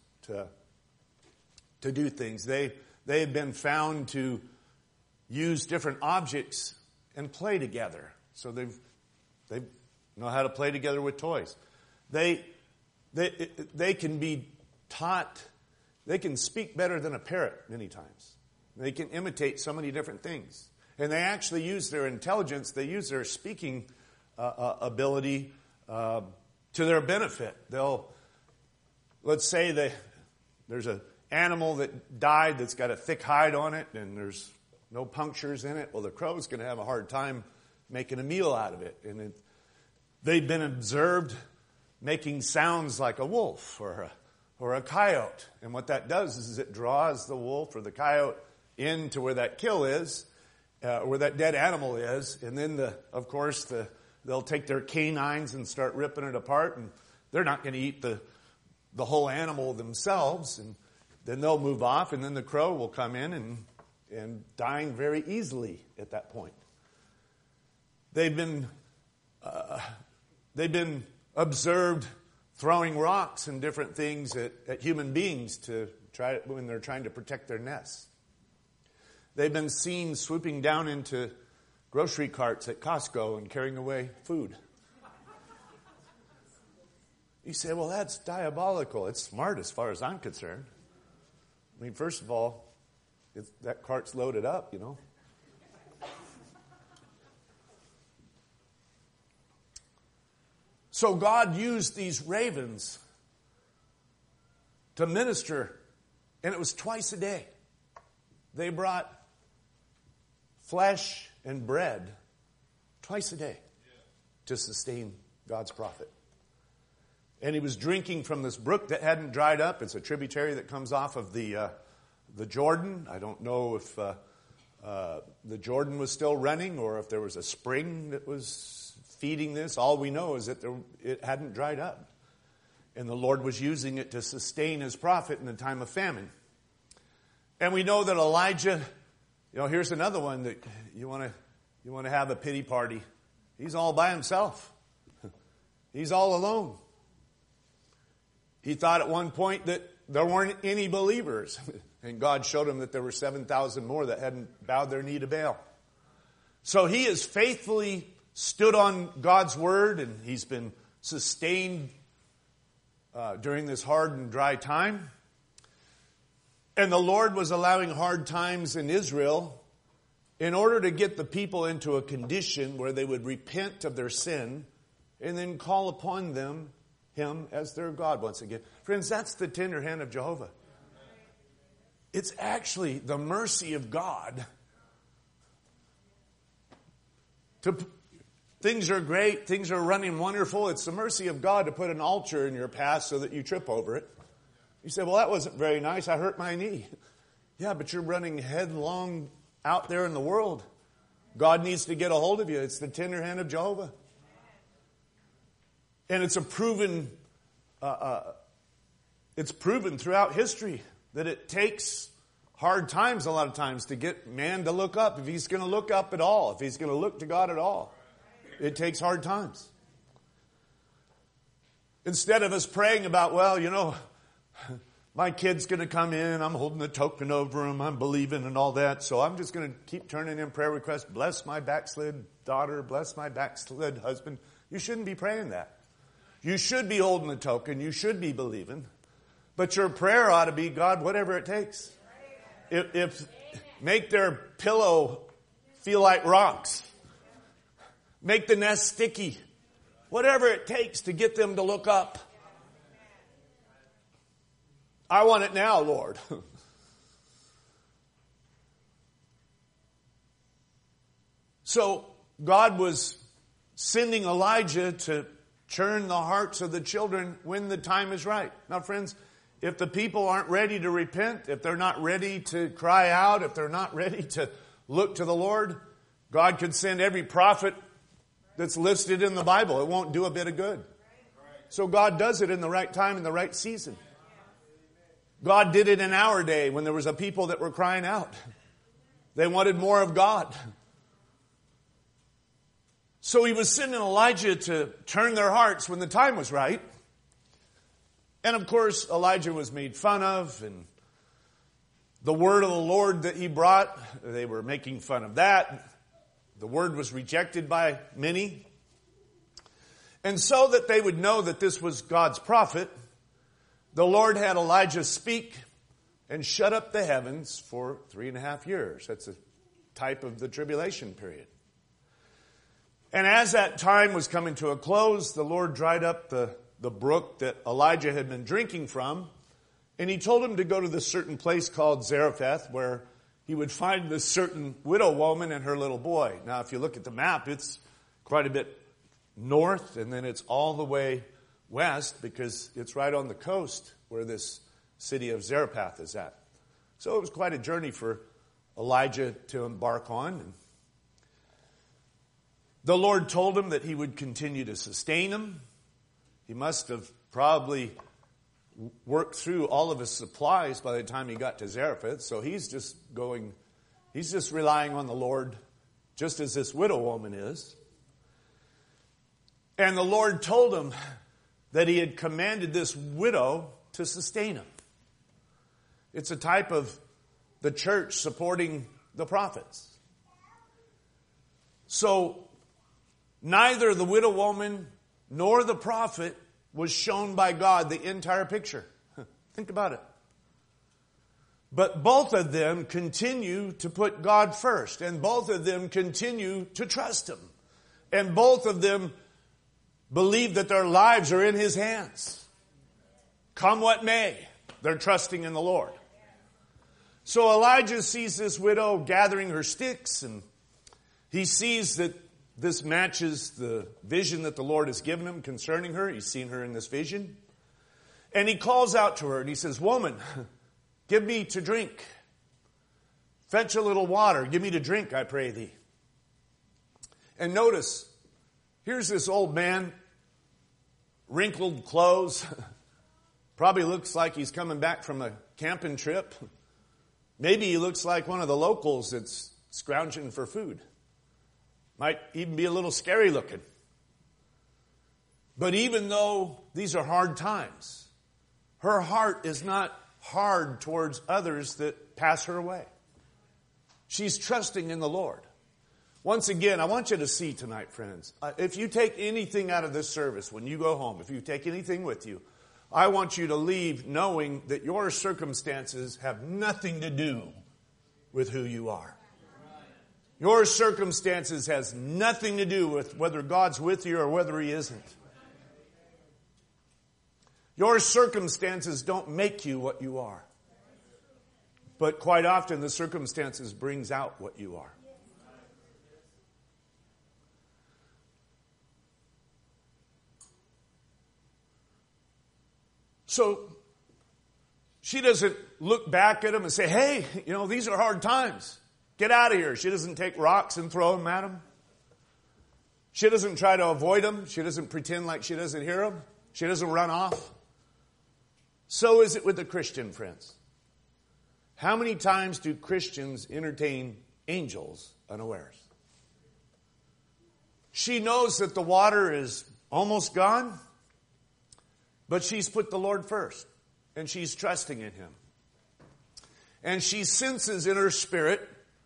Speaker 1: to do things. They have been found to use different objects and play together. So they know how to play together with toys. They can be taught. They can speak better than a parrot many times. They can imitate so many different things. And they actually use their intelligence, they use their speaking ability to their benefit. Let's say there's an animal that died that's got a thick hide on it and there's no punctures in it. Well, the crow's going to have a hard time making a meal out of it. And they've been observed making sounds like a wolf or a coyote. And what that does is it draws the wolf or the coyote into where that kill is, where that dead animal is. And then, of course, they'll take their canines and start ripping it apart. And they're not going to eat the whole animal themselves. And then they'll move off. And then the crow will come in and dying very easily at that point. They've been observed throwing rocks and different things at human beings when they're trying to protect their nests. They've been seen swooping down into grocery carts at Costco and carrying away food. You say, well, that's diabolical. It's smart as far as I'm concerned. I mean, first of all, that cart's loaded up, So God used these ravens to minister, and it was twice a day. They brought flesh and bread twice a day to sustain God's prophet. And he was drinking from this brook that hadn't dried up. It's a tributary that comes off of the Jordan. I don't know if the Jordan was still running or if there was a spring that was feeding this. All we know is that it hadn't dried up. And the Lord was using it to sustain his prophet in the time of famine. And we know that Elijah, here's another one that you want to have a pity party. He's all by himself. He's all alone. He thought at one point that there weren't any believers. And God showed him that there were 7,000 more that hadn't bowed their knee to Baal. So he has faithfully stood on God's word, and he's been sustained during this hard and dry time. And the Lord was allowing hard times in Israel in order to get the people into a condition where they would repent of their sin and then call upon him as their God once again. Friends, that's the tender hand of Jehovah. It's actually the mercy of God Things are great. Things are running wonderful. It's the mercy of God to put an altar in your path so that you trip over it. You say, well, that wasn't very nice. I hurt my knee. Yeah, but you're running headlong out there in the world. God needs to get a hold of you. It's the tender hand of Jehovah. And it's proven throughout history that it takes hard times a lot of times to get man to look up. If he's going to look up at all, if he's going to look to God at all, it takes hard times. Instead of us praying about, well, you know, my kid's going to come in, I'm holding the token over him, I'm believing and all that, so I'm just going to keep turning in prayer requests. Bless my backslid daughter, bless my backslid husband. You shouldn't be praying that. You should be holding the token, you should be believing. But your prayer ought to be, God, whatever it takes. If make their pillow feel like rocks. Make the nest sticky. Whatever it takes to get them to look up. I want it now, Lord. So God was sending Elijah to turn the hearts of the children when the time is right. Now, friends, if the people aren't ready to repent, if they're not ready to cry out, if they're not ready to look to the Lord, God could send every prophet that's listed in the Bible. It won't do a bit of good. So God does it in the right time, in the right season. God did it in our day when there was a people that were crying out. They wanted more of God. So he was sending Elijah to turn their hearts when the time was right. And of course, Elijah was made fun of, and the word of the Lord that he brought, they were making fun of that. The word was rejected by many. And so that they would know that this was God's prophet, the Lord had Elijah speak and shut up the heavens for 3.5 years. That's a type of the tribulation period. And as that time was coming to a close, the Lord dried up the brook that Elijah had been drinking from, and he told him to go to this certain place called Zarephath, where he would find this certain widow woman and her little boy. Now, if you look at the map, it's quite a bit north, and then it's all the way west, because it's right on the coast where this city of Zarephath is at. So it was quite a journey for Elijah to embark on. And the Lord told him that he would continue to sustain him. He must have probably worked through all of his supplies by the time he got to Zarephath. So he's just relying on the Lord, just as this widow woman is. And the Lord told him that he had commanded this widow to sustain him. It's a type of the church supporting the prophets. So neither the widow woman nor the prophet was shown by God the entire picture. Think about it. But both of them continue to put God first, and both of them continue to trust him. And both of them believe that their lives are in his hands. Come what may, they're trusting in the Lord. So Elijah sees this widow gathering her sticks, and he sees that this matches the vision that the Lord has given him concerning her. He's seen her in this vision. And he calls out to her and he says, "Woman, give me to drink. Fetch a little water. Give me to drink, I pray thee." And notice, here's this old man, wrinkled clothes. Probably looks like he's coming back from a camping trip. Maybe he looks like one of the locals that's scrounging for food. Might even be a little scary looking. But even though these are hard times, her heart is not hard towards others that pass her way. She's trusting in the Lord. Once again, I want you to see tonight, friends, if you take anything out of this service when you go home, if you take anything with you, I want you to leave knowing that your circumstances have nothing to do with who you are. Your circumstances has nothing to do with whether God's with you or whether he isn't. Your circumstances don't make you what you are. But quite often the circumstances brings out what you are. So she doesn't look back at him and say, hey, these are hard times. Get out of here. She doesn't take rocks and throw them at him. She doesn't try to avoid him. She doesn't pretend like she doesn't hear him. She doesn't run off. So is it with the Christian, friends. How many times do Christians entertain angels unawares? She knows that the water is almost gone, but she's put the Lord first, and she's trusting in Him. And she senses in her spirit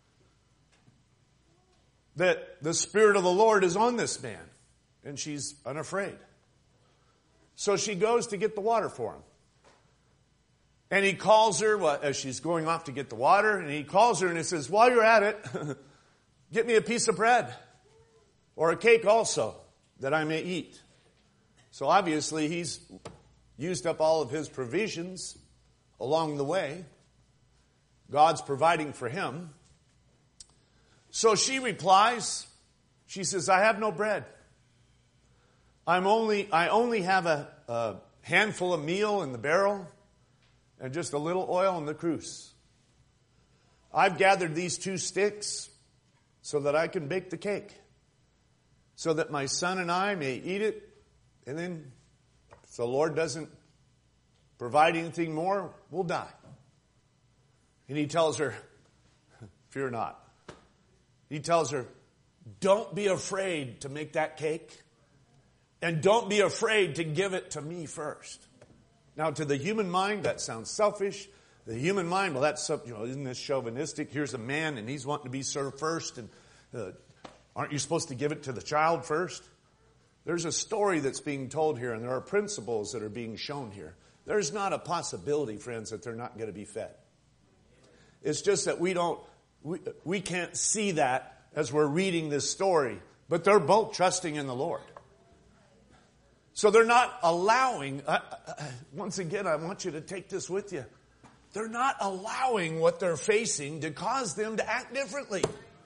Speaker 1: that the Spirit of the Lord is on this man, and she's unafraid. So she goes to get the water for him. And he calls her as she's going off to get the water, and he calls her and he says, while you're at it, get me a piece of bread or a cake also that I may eat. So obviously he's used up all of his provisions along the way. God's providing for him. So she replies, she says, I have no bread. I only have a handful of meal in the barrel and just a little oil in the cruse. I've gathered these 2 sticks so that I can bake the cake, so that my son and I may eat it, and then if the Lord doesn't provide anything more, we'll die. And he tells her, fear not. He tells her, don't be afraid to make that cake, and don't be afraid to give it to me first. Now, to the human mind, that sounds selfish. The human mind, well, that's, isn't this chauvinistic? Here's a man, and he's wanting to be served first, and aren't you supposed to give it to the child first? There's a story that's being told here, and there are principles that are being shown here. There's not a possibility, friends, that they're not going to be fed. It's just that we can't see that as we're reading this story, but they're both trusting in the Lord. So they're not allowing, once again, I want you to take this with you. They're not allowing what they're facing to cause them to act differently.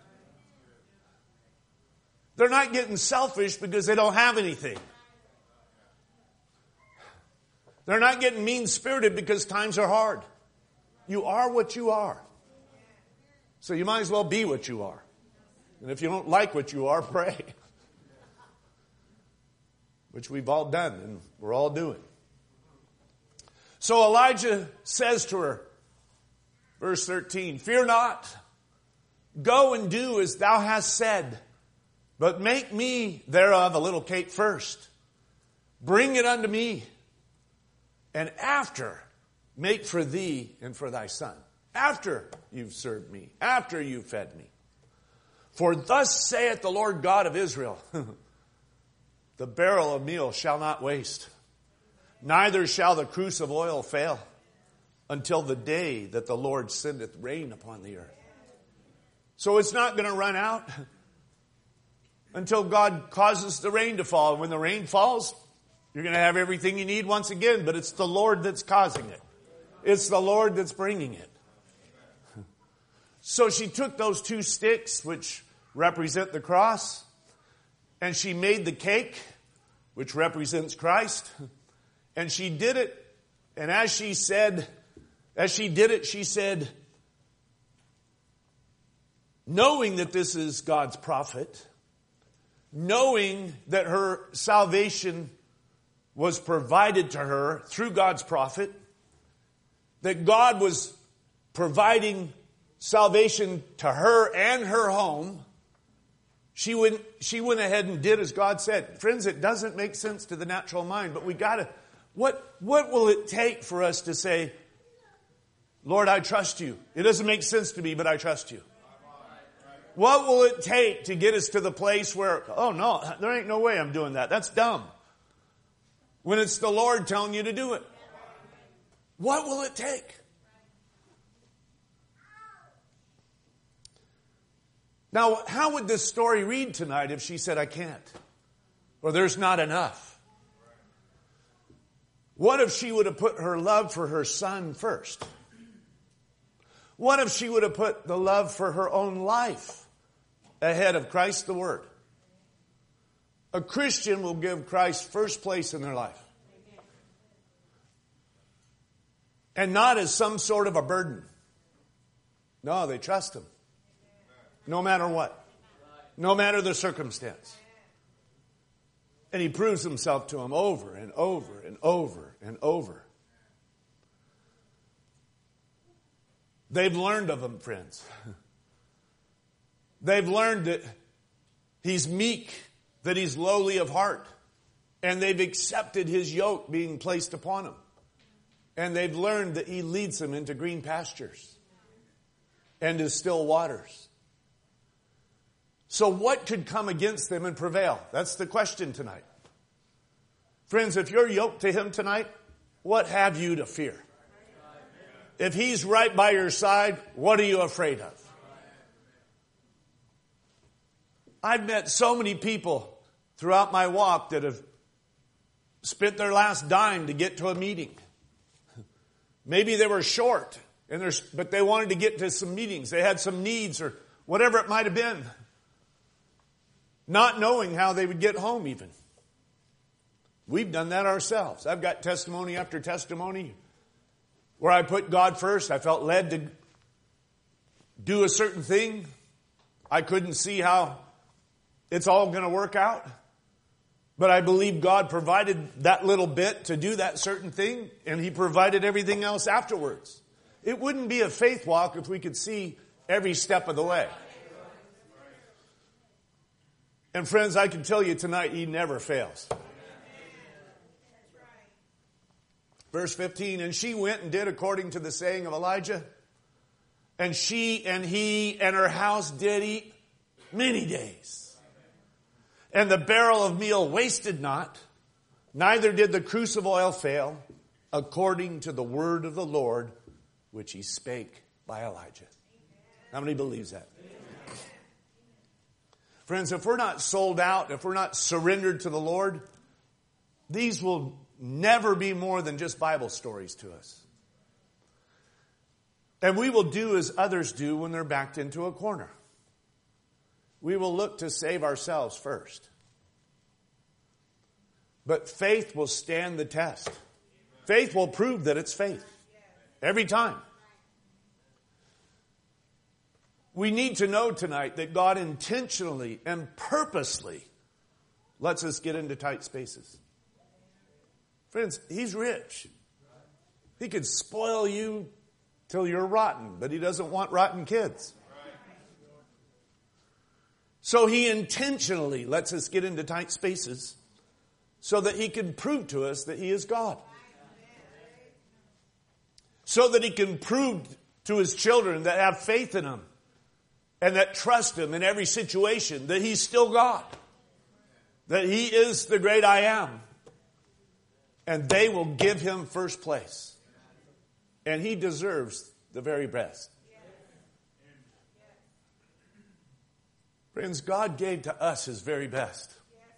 Speaker 1: They're not getting selfish because they don't have anything. They're not getting mean-spirited because times are hard. You are what you are. So you might as well be what you are. And if you don't like what you are, pray. Which we've all done and we're all doing. So Elijah says to her, verse 13, fear not, go and do as thou hast said, but make me thereof a little cake first. Bring it unto me, and after make for thee and for thy son. After you've served me, after you've fed me. For thus saith the Lord God of Israel, the barrel of meal shall not waste, neither shall the cruse of oil fail, until the day that the Lord sendeth rain upon the earth. So it's not going to run out until God causes the rain to fall. And when the rain falls, you're going to have everything you need once again, but it's the Lord that's causing it. It's the Lord that's bringing it. So she took those 2 sticks, which represent the cross, and she made the cake, which represents Christ, and she did it. And as she did it, she said, knowing that this is God's prophet, knowing that her salvation was provided to her through God's prophet, that God was providing salvation to her and her home, she went ahead and did as God said. Friends, it doesn't make sense to the natural mind, but what will it take for us to say, Lord, I trust you. It doesn't make sense to me, but I trust you. What will it take to get us to the place where, oh no, there ain't no way I'm doing that. That's dumb. When it's the Lord telling you to do it. What will it take? Now, how would this story read tonight if she said, I can't? Or there's not enough? What if she would have put her love for her son first? What if she would have put the love for her own life ahead of Christ the Word? A Christian will give Christ first place in their life. And not as some sort of a burden. No, they trust him. No matter what. No matter the circumstance. And he proves himself to them over and over and over and over. They've learned of him, friends. They've learned that he's meek, that he's lowly of heart. And they've accepted his yoke being placed upon him. And they've learned that he leads them into green pastures and to still waters. So what could come against them and prevail? That's the question tonight. Friends, if you're yoked to him tonight, what have you to fear? If he's right by your side, what are you afraid of? I've met so many people throughout my walk that have spent their last dime to get to a meeting. Maybe they were short, but they wanted to get to some meetings. They had some needs or whatever it might have been. Not knowing how they would get home even. We've done that ourselves. I've got testimony after testimony where I put God first. I felt led to do a certain thing. I couldn't see how it's all going to work out. But I believe God provided that little bit to do that certain thing, and he provided everything else afterwards. It wouldn't be a faith walk if we could see every step of the way. And friends, I can tell you tonight, he never fails. Verse 15, and she went and did according to the saying of Elijah. And she and he and her house did eat many days. And the barrel of meal wasted not, neither did the cruse of oil fail, according to the word of the Lord, which he spake by Elijah. How many believes that? Friends, if we're not sold out, if we're not surrendered to the Lord, these will never be more than just Bible stories to us. And we will do as others do when they're backed into a corner. We will look to save ourselves first. But faith will stand the test. Faith will prove that it's faith. Every time. We need to know tonight that God intentionally and purposely lets us get into tight spaces. Friends, he's rich. He could spoil you till you're rotten, but he doesn't want rotten kids. So he intentionally lets us get into tight spaces so that he can prove to us that he is God. So that he can prove to his children that have faith in him and that trust him in every situation that he's still God. That he is the great I am. And they will give him first place. And he deserves the very best. Friends, God gave to us his very best.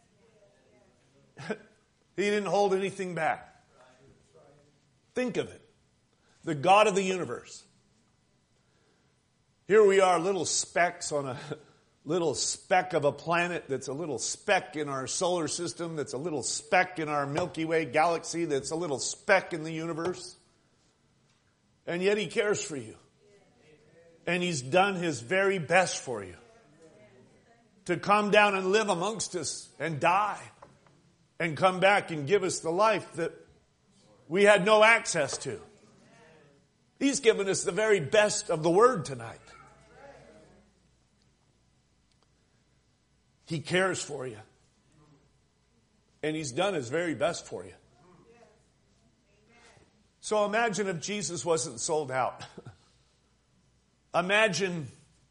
Speaker 1: He didn't hold anything back. Think of it. The God of the universe. Here we are, little specks on a little speck of a planet that's a little speck in our solar system, that's a little speck in our Milky Way galaxy, that's a little speck in the universe. And yet he cares for you. And he's done his very best for you. To come down and live amongst us and die. And come back and give us the life that we had no access to. He's given us the very best of the word tonight. He cares for you. And he's done his very best for you. So imagine if Jesus wasn't sold out. Imagine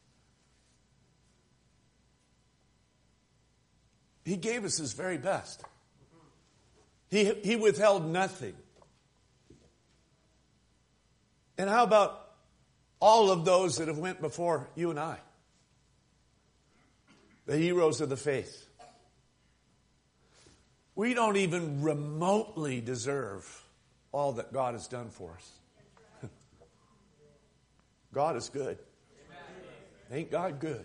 Speaker 1: he gave us his very best. He withheld nothing. And how about all of those that have went before you and I? The heroes of the faith. We don't even remotely deserve all that God has done for us. God is good. Ain't God good?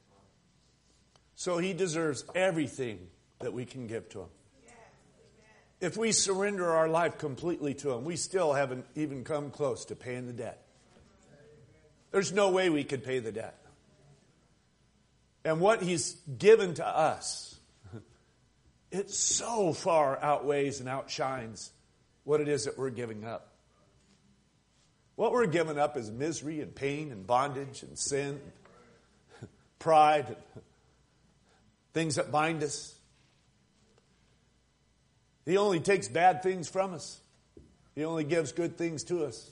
Speaker 1: So he deserves everything that we can give to him. if we surrender our life completely to Him, we still haven't even come close to paying the debt. There's no way we could pay the debt. And what He's given to us, it so far outweighs and outshines what it is that we're giving up. What we're giving up is misery and pain and bondage and sin, pride, things that bind us. He only takes bad things from us. He only gives good things to us.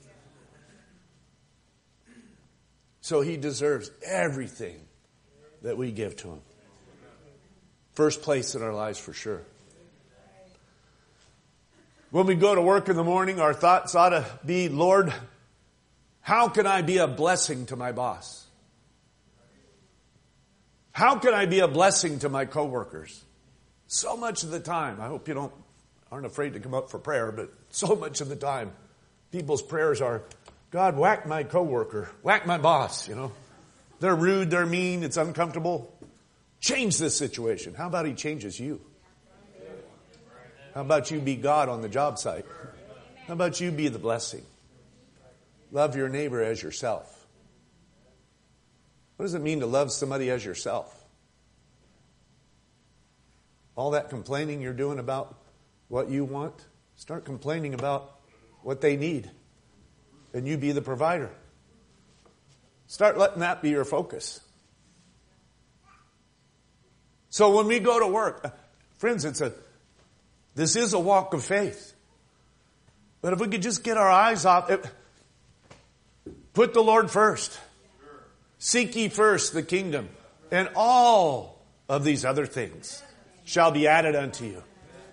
Speaker 1: So He deserves everything that we give to Him. First place in our lives for sure. When we go to work in the morning, our thoughts ought to be, Lord, how can I be a blessing to my boss? How can I be a blessing to my coworkers? So much of the time, I hope you aren't afraid to come up for prayer, but so much of the time, people's prayers are, God, whack my coworker, whack my boss, They're rude, they're mean, it's uncomfortable. Change this situation. How about He changes you? How about you be God on the job site? How about you be the blessing? Love your neighbor as yourself. What does it mean to love somebody as yourself? All that complaining you're doing about what you want, start complaining about what they need. And you be the provider. Start letting that be your focus. So when we go to work, friends, this is a walk of faith. But if we could just get our eyes off it, put the Lord first. Seek ye first the kingdom, and all of these other things shall be added unto you.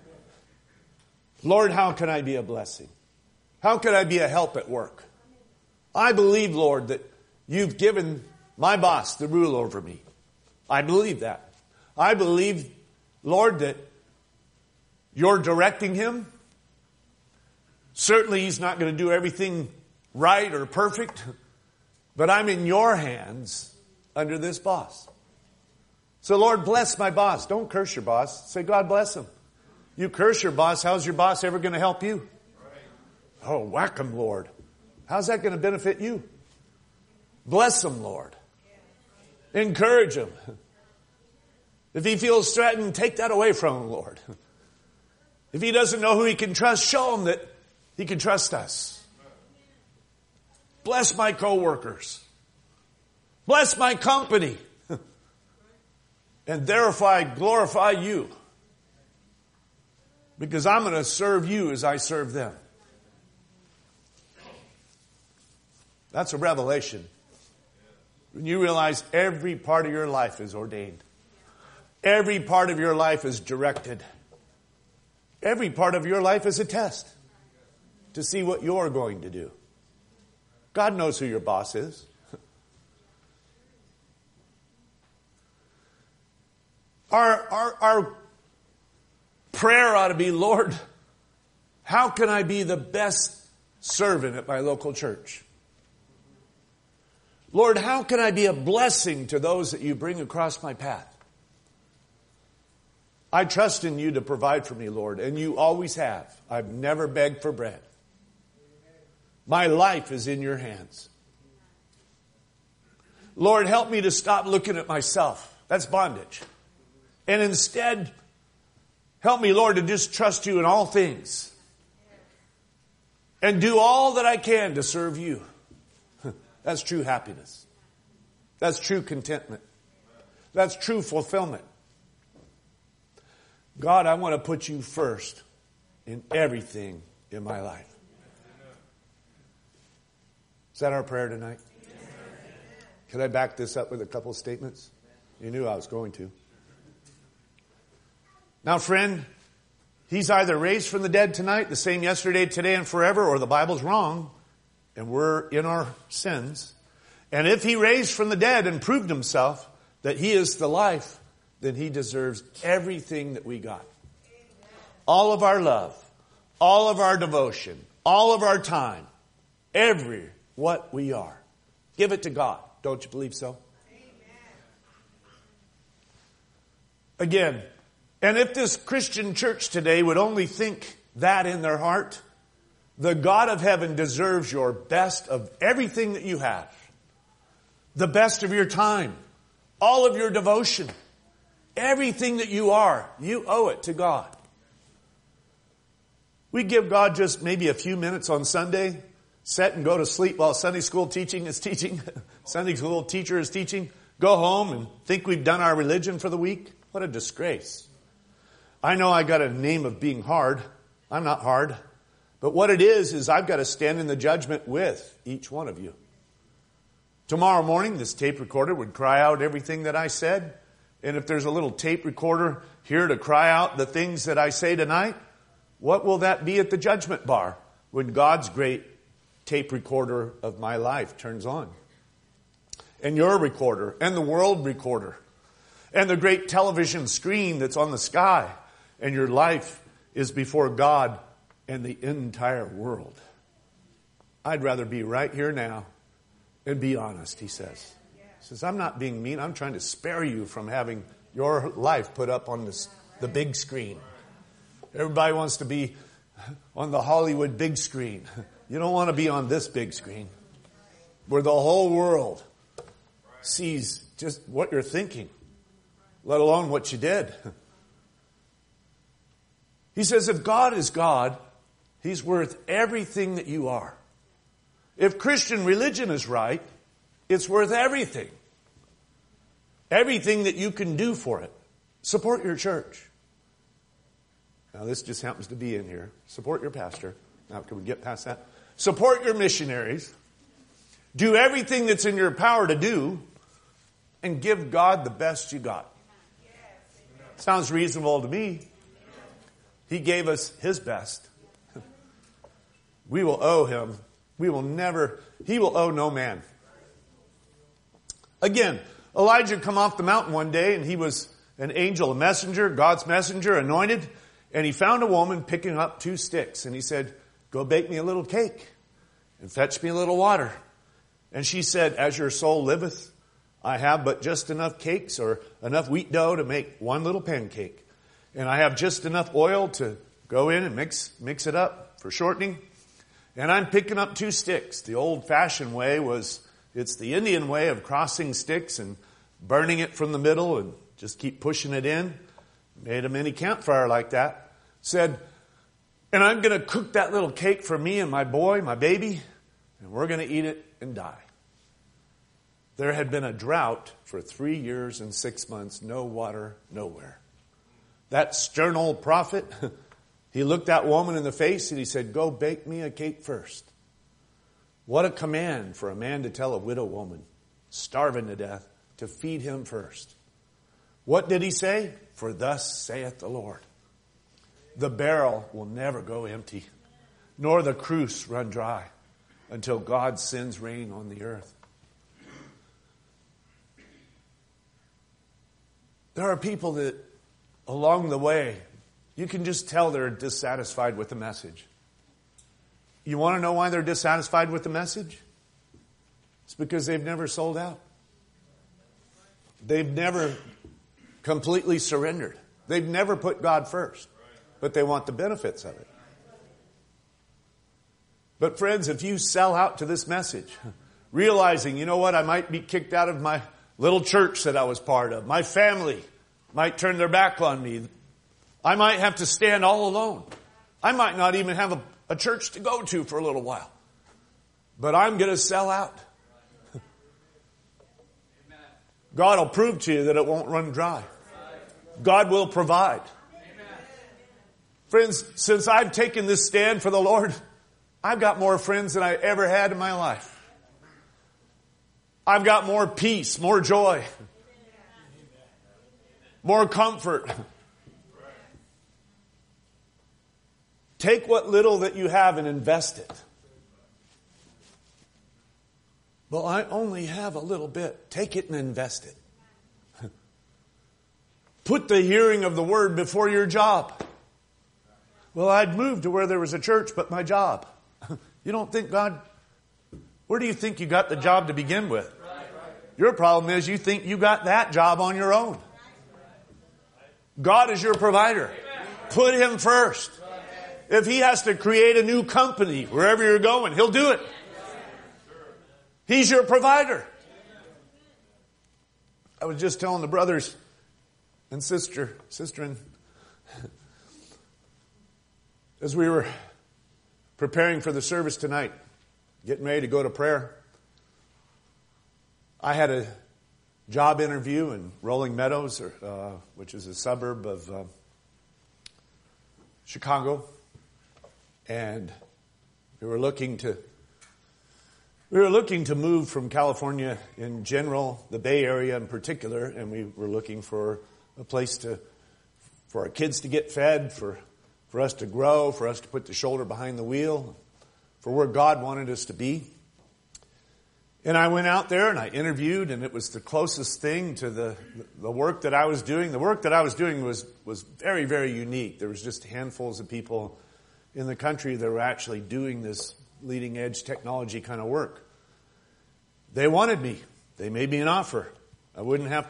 Speaker 1: Lord, how can I be a blessing? How can I be a help at work? I believe, Lord, that You've given my boss the rule over me. I believe that. I believe, Lord, that You're directing him. Certainly he's not going to do everything right or perfect, but I'm in Your hands under this boss. So Lord, bless my boss. Don't curse your boss. Say, God bless him. You curse your boss, how's your boss ever going to help you? Oh, whack him, Lord. How's that going to benefit you? Bless him, Lord. Encourage him. If he feels threatened, take that away from him, Lord. If he doesn't know who he can trust, show him that he can trust us. Bless my coworkers. Bless my company. And therefore glorify You. Because I'm going to serve You as I serve them. That's a revelation. When you realize every part of your life is ordained. Every part of your life is directed. Every part of your life is a test to see what you're going to do. God knows who your boss is. Our prayer ought to be, Lord, how can I be the best servant at my local church? Lord, how can I be a blessing to those that You bring across my path? I trust in You to provide for me, Lord, and You always have. I've never begged for bread. My life is in Your hands. Lord, help me to stop looking at myself. That's bondage. And instead, help me, Lord, to just trust You in all things. And do all that I can to serve You. That's true happiness. That's true contentment. That's true fulfillment. God, I want to put You first in everything in my life. Is that our prayer tonight? Can I back this up with a couple of statements? You knew I was going to. Now, friend, He's either raised from the dead tonight, the same yesterday, today, and forever, or the Bible's wrong, and we're in our sins. And if He raised from the dead and proved Himself that He is the life, then He deserves everything that we got. All of our love, all of our devotion, all of our time, every what we are. Give it to God. Don't you believe so? Again, and if this Christian church today would only think that in their heart, the God of heaven deserves your best of everything that you have. The best of your time, all of your devotion, everything that you are, you owe it to God. We give God just maybe a few minutes on Sunday, sit and go to sleep while Sunday school teaching is teaching, Sunday school teacher is teaching, go home and think we've done our religion for the week. What a disgrace. I know I got a name of being hard. I'm not hard. But what it is I've got to stand in the judgment with each one of you. Tomorrow morning, this tape recorder would cry out everything that I said. And if there's a little tape recorder here to cry out the things that I say tonight, what will that be at the judgment bar when God's great tape recorder of my life turns on? And your recorder, and the world recorder, and the great television screen that's on the sky, and your life is before God and the entire world. I'd rather be right here now and be honest, he says. He says, I'm not being mean. I'm trying to spare you from having your life put up on the big screen. Everybody wants to be on the Hollywood big screen. You don't want to be on this big screen where the whole world sees just what you're thinking, let alone what you did. He says, if God is God, he's worth everything that you are. If Christian religion is right, it's worth everything. Everything that you can do for it. Support your church. Now this just happens to be in here. Support your pastor. Now can we get past that? Support your missionaries. Do everything that's in your power to do. And give God the best you got. Sounds reasonable to me. He gave us his best. We will owe him. He will owe no man. Again, Elijah come off the mountain one day and he was an angel, a messenger, God's messenger, anointed. And he found a woman picking up 2 sticks. And he said, go bake me a little cake and fetch me a little water. And she said, as your soul liveth, I have but just enough cakes or enough wheat dough to make one little pancake. And I have just enough oil to go in and mix it up for shortening. And I'm picking up 2 sticks. The old-fashioned way it's the Indian way of crossing sticks and burning it from the middle and just keep pushing it in. Made a mini campfire like that. Said, and I'm going to cook that little cake for me and my boy, my baby, and we're going to eat it and die. There had been a drought for 3 years and 6 months, no water, nowhere. That stern old prophet, he looked that woman in the face and he said, go bake me a cake first. What a command for a man to tell a widow woman, starving to death, to feed him first. What did he say? For thus saith the Lord, the barrel will never go empty, nor the cruse run dry, until God sends rain on the earth. There are people that, along the way, you can just tell they're dissatisfied with the message. You want to know why they're dissatisfied with the message? It's because they've never sold out. They've never completely surrendered. They've never put God first, but they want the benefits of it. But friends, if you sell out to this message, realizing, you know what, I might be kicked out of my little church that I was part of. My family might turn their back on me. I might have to stand all alone. I might not even have a church to go to for a little while. But I'm going to sell out. God will prove to you that it won't run dry. God will provide. Friends, since I've taken this stand for the Lord, I've got more friends than I ever had in my life. I've got more peace, more joy, more comfort. Take what little that you have and invest it. Well, I only have a little bit. Take it and invest it. Put the hearing of the word before your job. Well, I'd moved to where there was a church, but my job. You don't think God... Where do you think you got the job to begin with? Your problem is you think you got that job on your own. God is your provider. Put him first. If he has to create a new company wherever you're going, he'll do it. He's your provider. I was just telling the brothers and sister, as we were preparing for the service tonight, getting ready to go to prayer, I had a job interview in Rolling Meadows, which is a suburb of Chicago, and we were looking to move from California in general, the Bay Area in particular, and we were looking for a place for our kids to get fed, for us to grow, for us to put the shoulder behind the wheel, for where God wanted us to be. And I went out there and I interviewed, and it was the closest thing to the work that I was doing. The work that I was doing was very, very unique. There was just handfuls of people in the country that were actually doing this leading edge technology kind of work. They wanted me. They made me an offer. I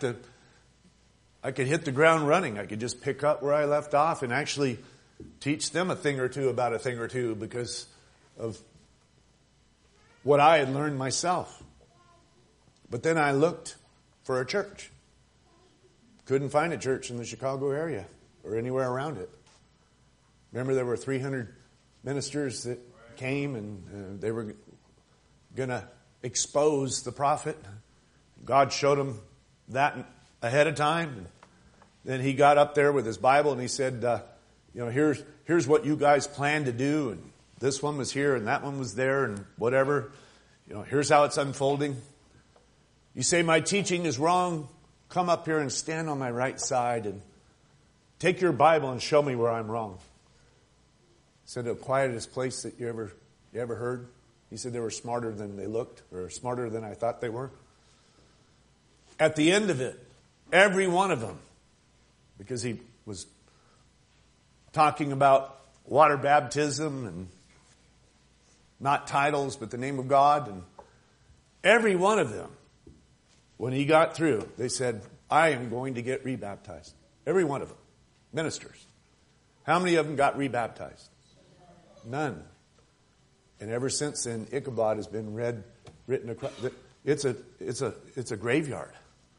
Speaker 1: could hit the ground running. I could just pick up where I left off and actually teach them a thing or two about a thing or two because of what I had learned myself. But then I looked for a church. Couldn't find a church in the Chicago area or anywhere around it. Remember, there were 300 ministers that came, and they were going to expose the prophet. God showed them that ahead of time. And then he got up there with his Bible and he said, here's what you guys plan to do. And this one was here and that one was there and whatever. Here's how it's unfolding. You say my teaching is wrong. Come up here and stand on my right side and take your Bible and show me where I'm wrong. He said the quietest place that you ever heard. He said they were smarter than they looked, or smarter than I thought they were. At the end of it, every one of them, because he was talking about water baptism and not titles, but the name of God. And every one of them, when he got through, they said, I am going to get rebaptized. Every one of them. Ministers. How many of them got rebaptized? None. And ever since then, Ichabod has been written across. It's a graveyard.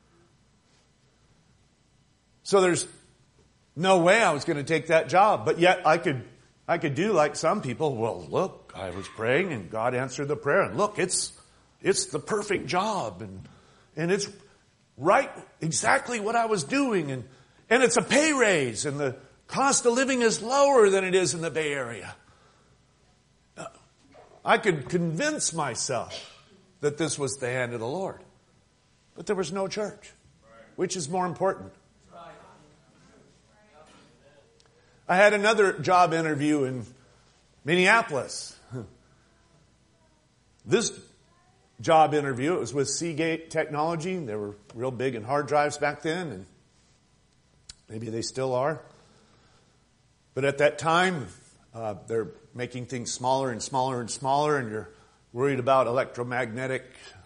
Speaker 1: So there's no way I was going to take that job. But yet I could do like some people. Well, look, I was praying and God answered the prayer. And look, it's the perfect job. And it's right exactly what I was doing. And it's a pay raise. And the cost of living is lower than it is in the Bay Area. I could convince myself that this was the hand of the Lord. But there was no church. Which is more important? I had another job interview in Minneapolis. This job interview, it was with Seagate Technology. They were real big in hard drives back then, and maybe they still are. But at that time, they're making things smaller and smaller and smaller, and you're worried about electromagnetic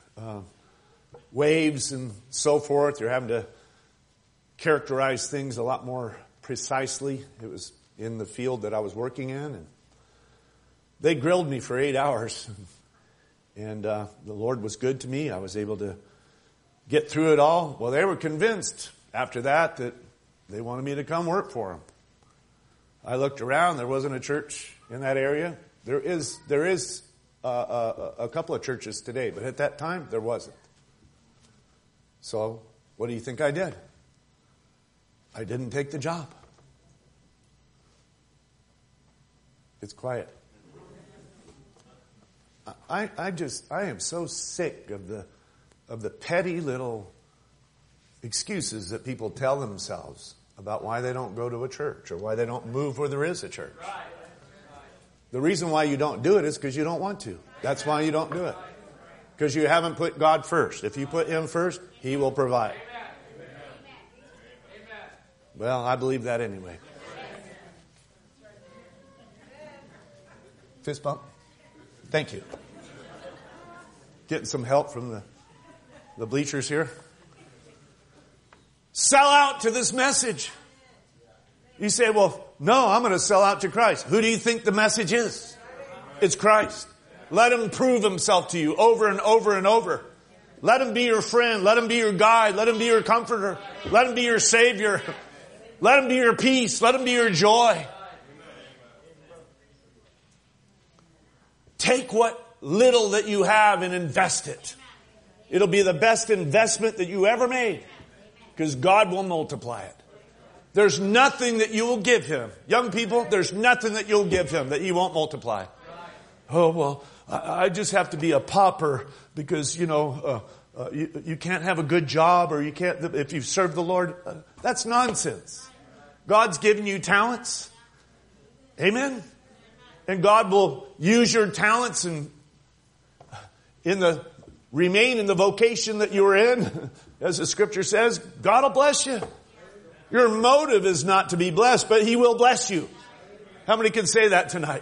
Speaker 1: waves and so forth. You're having to characterize things a lot more precisely. It was in the field that I was working in, and they grilled me for 8 hours. And the Lord was good to me. I was able to get through it all. Well, they were convinced after that they wanted me to come work for them. I looked around. There wasn't a church in that area. There is a couple of churches today, but at that time there wasn't. So what do you think I did? I didn't take the job. It's quiet. I am so sick of the petty little excuses that people tell themselves about why they don't go to a church or why they don't move where there is a church. The reason why you don't do it is because you don't want to. That's why you don't do it. Because you haven't put God first. If you put Him first, He will provide. Well, I believe that anyway. Fist bump. Thank you. Getting some help from the bleachers here. Sell out to this message. You say, well, no, I'm going to sell out to Christ. Who do you think the message is? It's Christ. Let him prove himself to you over and over and over. Let him be your friend. Let him be your guide. Let him be your comforter. Let him be your savior. Let him be your peace. Let him be your joy. Take what little that you have and invest it. It'll be the best investment that you ever made, because God will multiply it. There's nothing that you will give him. Young people, there's nothing that you'll give him that he won't multiply. Oh, well, I just have to be a pauper because, you can't have a good job, or you can't, if you serve the Lord. That's nonsense. God's given you talents. Amen? And God will use your talents and remain in the vocation that you are in. As the scripture says, God will bless you. Your motive is not to be blessed, but he will bless you. How many can say that tonight?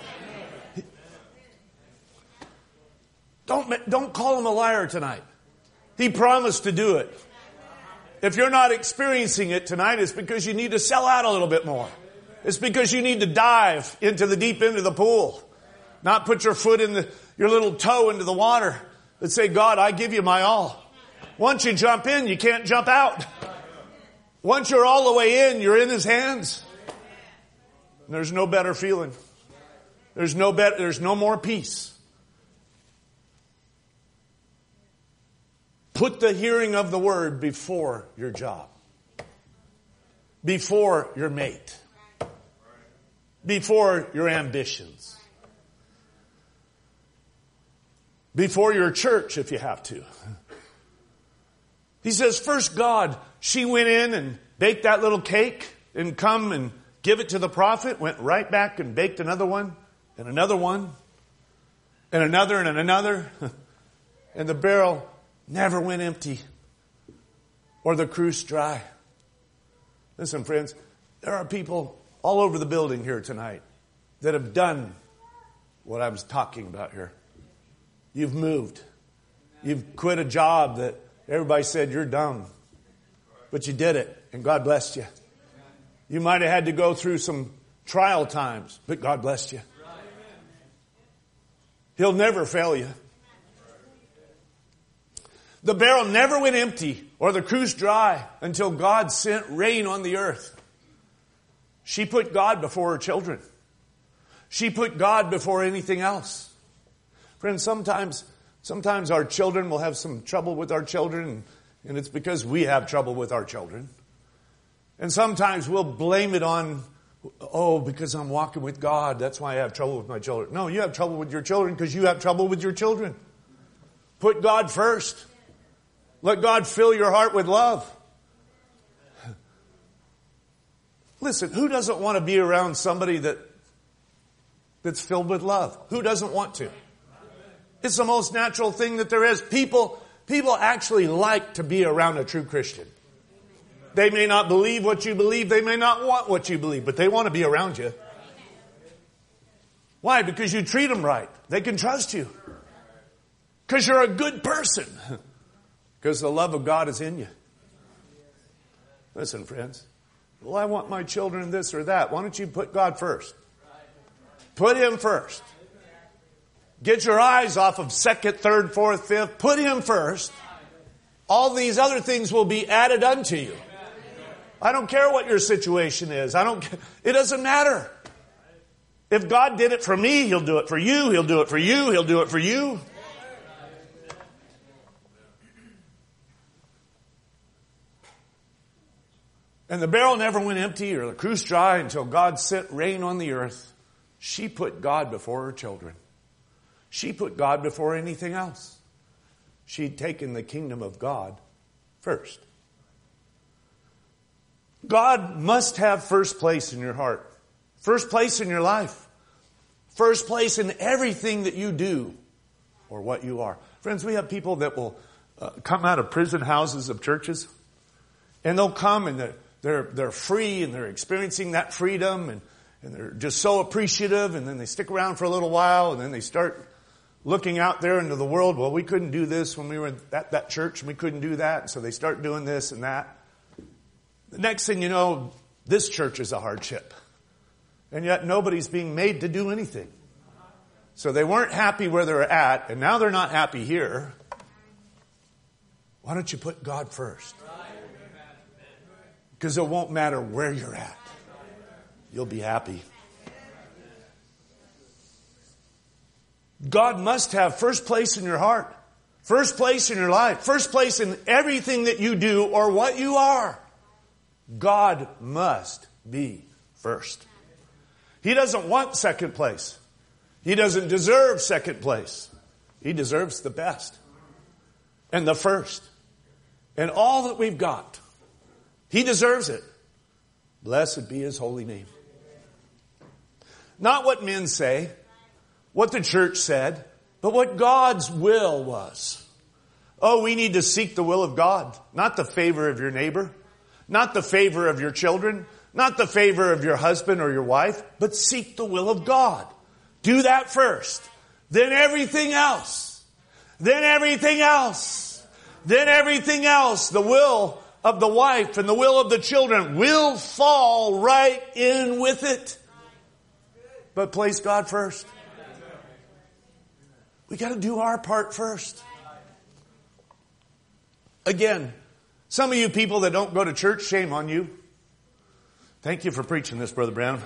Speaker 1: Don't call him a liar tonight. He promised to do it. If you're not experiencing it tonight, it's because you need to sell out a little bit more. It's because you need to dive into the deep end of the pool. Not put your foot your little toe into the water. But say, God, I give you my all. Once you jump in, you can't jump out. Once you're all the way in, you're in his hands. And there's no better feeling. There's no more peace. Put the hearing of the word before your job. Before your mate. Before your ambitions. Before your church, if you have to. He says, first God, she went in and baked that little cake and come and give it to the prophet, went right back and baked another one and another one and another and another. And the barrel never went empty or the cruse dry. Listen, friends, there are people all over the building here tonight that have done what I was talking about here. You've moved. You've quit a job that everybody said you're dumb. But you did it, and God blessed you. You might have had to go through some trial times, but God blessed you. He'll never fail you. The barrel never went empty or the cruse dry until God sent rain on the earth. She put God before her children. She put God before anything else. Friends, sometimes our children will have some trouble with our children, and it's because we have trouble with our children. And sometimes we'll blame it on, because I'm walking with God, that's why I have trouble with my children. No, you have trouble with your children because you have trouble with your children. Put God first. Let God fill your heart with love. Listen, who doesn't want to be around somebody that's filled with love? Who doesn't want to? It's the most natural thing that there is. People actually like to be around a true Christian. They may not believe what you believe. They may not want what you believe, but they want to be around you. Why? Because you treat them right. They can trust you. Because you're a good person. Because the love of God is in you. Listen, friends. Well, I want my children this or that. Why don't you put God first? Put him first. Get your eyes off of second, third, fourth, fifth. Put him first. All these other things will be added unto you. I don't care what your situation is. It doesn't matter. If God did it for me, he'll do it for you. He'll do it for you. He'll do it for you. And the barrel never went empty or the cruse dry until God sent rain on the earth. She put God before her children. She put God before anything else. She'd taken the kingdom of God first. God must have first place in your heart. First place in your life. First place in everything that you do or what you are. Friends, we have people that will come out of prison houses of churches. And they'll come and they're free and they're experiencing that freedom and they're just so appreciative, and then they stick around for a little while and then they start looking out there into the world. Well, we couldn't do this when we were at that church and we couldn't do that. And so they start doing this and that. The next thing you know, this church is a hardship. And yet nobody's being made to do anything. So they weren't happy where they're at, and now they're not happy here. Why don't you put God first? Because it won't matter where you're at. You'll be happy. God must have first place in your heart. First place in your life. First place in everything that you do or what you are. God must be first. He doesn't want second place. He doesn't deserve second place. He deserves the best. And the first. And all that we've got. He deserves it. Blessed be His holy name. Not what men say, what the church said, but what God's will was. Oh, we need to seek the will of God, not the favor of your neighbor, not the favor of your children, not the favor of your husband or your wife, but seek the will of God. Do that first. Then everything else. Then everything else. Then everything else. The will of the wife and the will of the children will fall right in with it. But place God first. We got to do our part first. Again, some of you people that don't go to church, shame on you. Thank you for preaching this, Brother Brown.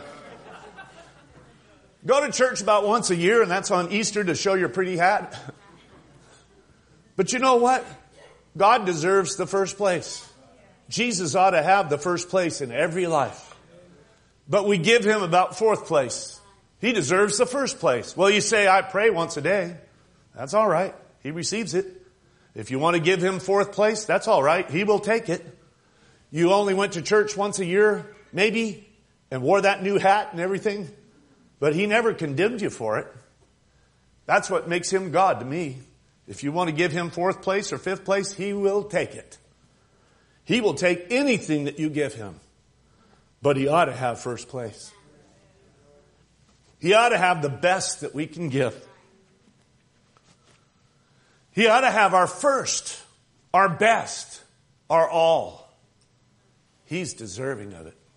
Speaker 1: Go to church about once a year, and that's on Easter to show your pretty hat. But you know what? God deserves the first place. Jesus ought to have the first place in every life. But we give Him about fourth place. He deserves the first place. Well, you say, I pray once a day. That's all right. He receives it. If you want to give Him fourth place, that's all right. He will take it. You only went to church once a year, maybe, and wore that new hat and everything. But He never condemned you for it. That's what makes Him God to me. If you want to give Him fourth place or fifth place, He will take it. He will take anything that you give Him. But He ought to have first place. He ought to have the best that we can give. He ought to have our first, our best, our all. He's deserving of it.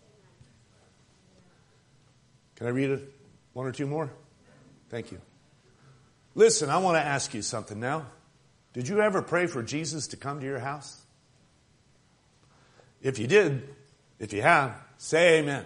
Speaker 1: Can I read one or two more? Thank you. Listen, I want to ask you something now. Did you ever pray for Jesus to come to your house? If you did, if you have, say amen.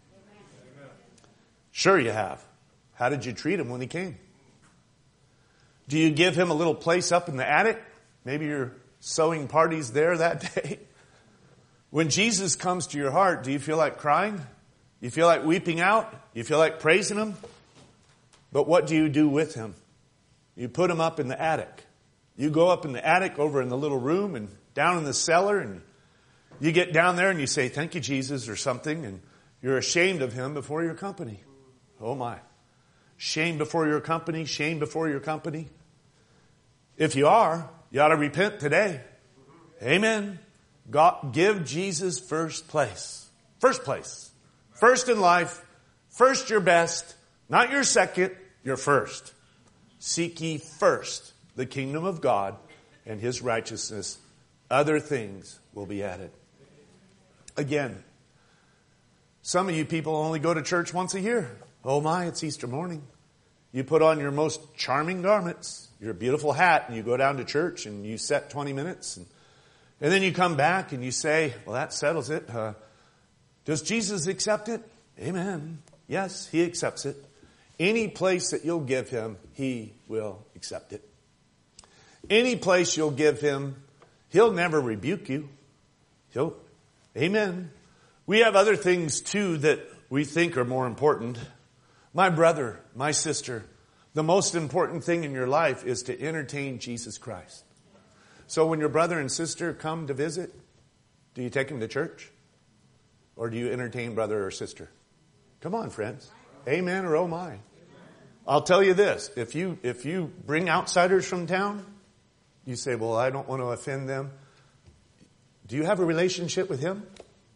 Speaker 1: Sure you have. How did you treat Him when He came? Do you give Him a little place up in the attic? Maybe you're sewing parties there that day. When Jesus comes to your heart, do you feel like crying? You feel like weeping out? You feel like praising Him? But what do you do with Him? You put Him up in the attic. You go up in the attic over in the little room and down in the cellar, and you get down there and you say, thank you, Jesus, or something, and you're ashamed of Him before your company. Oh my. Shame before your company, shame before your company. If you are, you ought to repent today. Amen. God, give Jesus first place. First place. First in life. First your best. Not your second, your first. Seek ye first the kingdom of God and His righteousness. Other things will be added. Again, some of you people only go to church once a year. Oh my, it's Easter morning. You put on your most charming garments, your beautiful hat, and you go down to church and you set 20 minutes. And then you come back and you say, well, that settles it. Does Jesus accept it? Amen. Yes, He accepts it. Any place that you'll give Him, He will accept it. Any place you'll give Him, He'll never rebuke you. Amen. We have other things too that we think are more important. My brother, my sister, the most important thing in your life is to entertain Jesus Christ. So when your brother and sister come to visit, do you take them to church? Or do you entertain brother or sister? Come on, friends. Amen or oh my. I'll tell you this. If you bring outsiders from town, you say, well, I don't want to offend them. Do you have a relationship with Him?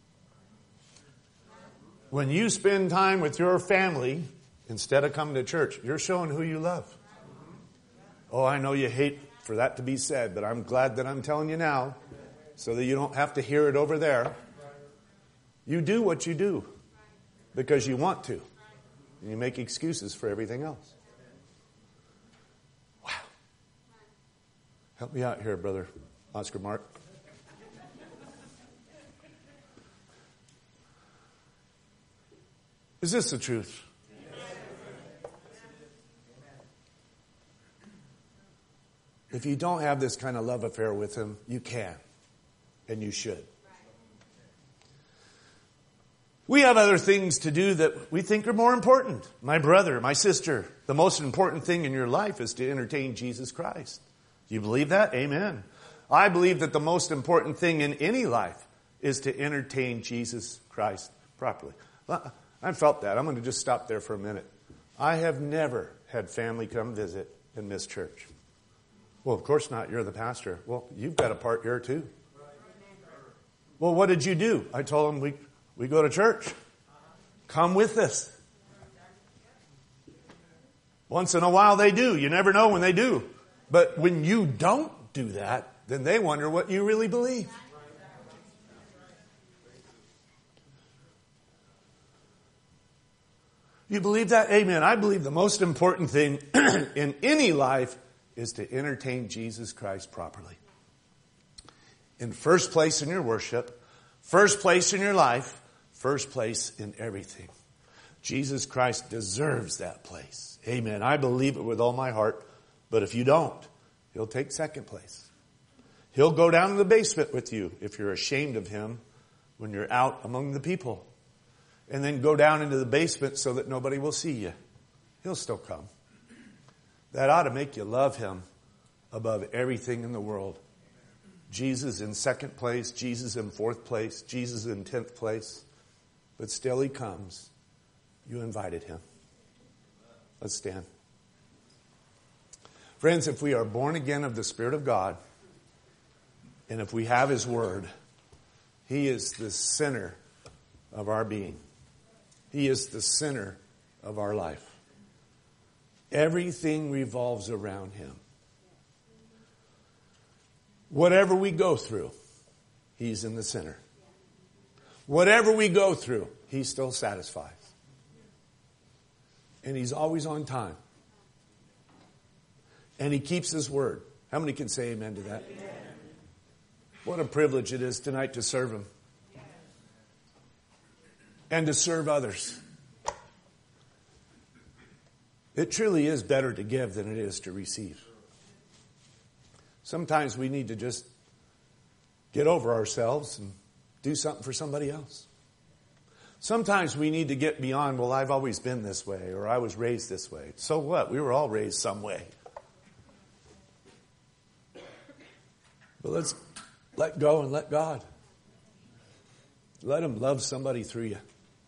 Speaker 1: When you spend time with your family, instead of coming to church, you're showing who you love. Oh, I know you hate for that to be said, but I'm glad that I'm telling you now so that you don't have to hear it over there. You do what you do because you want to. And you make excuses for everything else. Wow. Help me out here, Brother Oscar Mark. Is this the truth? If you don't have this kind of love affair with him, you can. And you should. We have other things to do that we think are more important. My brother, my sister, the most important thing in your life is to entertain Jesus Christ. Do you believe that? Amen. I believe that the most important thing in any life is to entertain Jesus Christ properly. Well, I felt that. I'm going to just stop there for a minute. I have never had family come visit and miss church. Well, of course not. You're the pastor. Well, you've got a part here too. Well, what did you do? I told them we go to church. Come with us. Once in a while they do. You never know when they do. But when you don't do that, then they wonder what you really believe. You believe that? Amen. I believe the most important thing in any life is to entertain Jesus Christ properly. In first place in your worship, first place in your life, first place in everything. Jesus Christ deserves that place. Amen. I believe it with all my heart. But if you don't, he'll take second place. He'll go down to the basement with you if you're ashamed of him when you're out among the people. And then go down into the basement so that nobody will see you. He'll still come. That ought to make you love him above everything in the world. Jesus in second place, Jesus in fourth place, Jesus in 10th place. But still he comes. You invited him. Let's stand. Friends, if we are born again of the Spirit of God, and if we have his word, he is the center of our being. He is the center of our life. Everything revolves around him. Whatever we go through, he's in the center. Whatever we go through, he still satisfies. And he's always on time. And he keeps his word. How many can say amen to that? Amen. What a privilege it is tonight to serve him. And to serve others. It truly is better to give than it is to receive. Sometimes we need to just get over ourselves and do something for somebody else. Sometimes we need to get beyond, well, I've always been this way, or I was raised this way. So what? We were all raised some way. But let's let go and let God. Let him love somebody through you.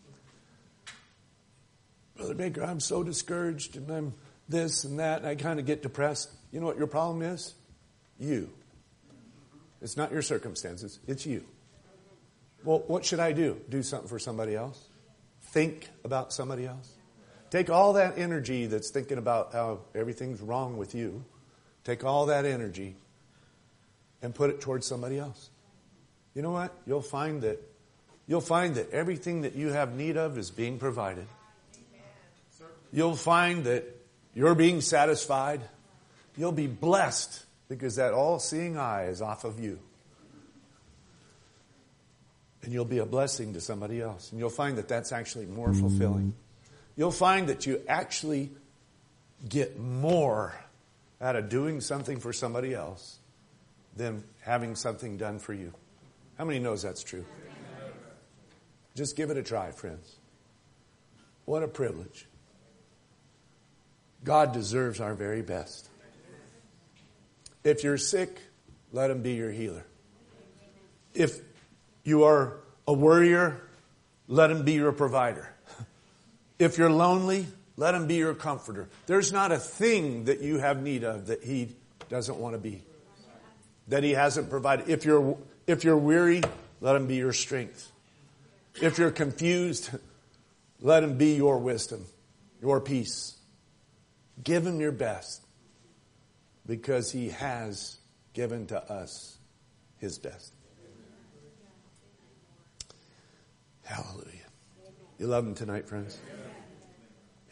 Speaker 1: Brother Baker, I'm so discouraged and I'm this and that and I kind of get depressed. You know what your problem is? You. It's not your circumstances. It's you. Well, what should I do? Do something for somebody else? Think about somebody else? Take all that energy that's thinking about how everything's wrong with you. Take all that energy and put it towards somebody else. You know what? You'll find that everything that you have need of is being provided. You'll find that you're being satisfied. You'll be blessed because that all-seeing eye is off of you. And you'll be a blessing to somebody else. And you'll find that that's actually more fulfilling. You'll find that you actually get more out of doing something for somebody else than having something done for you. How many knows that's true? Just give it a try, friends. What a privilege. God deserves our very best. If you're sick, let him be your healer. If you are a worrier, let him be your provider. If you're lonely, let him be your comforter. There's not a thing that you have need of that he doesn't want to be, that he hasn't provided. If you're weary, let him be your strength. If you're confused, let him be your wisdom, your peace. Give him your best because he has given to us his best. Hallelujah. You love him tonight, friends?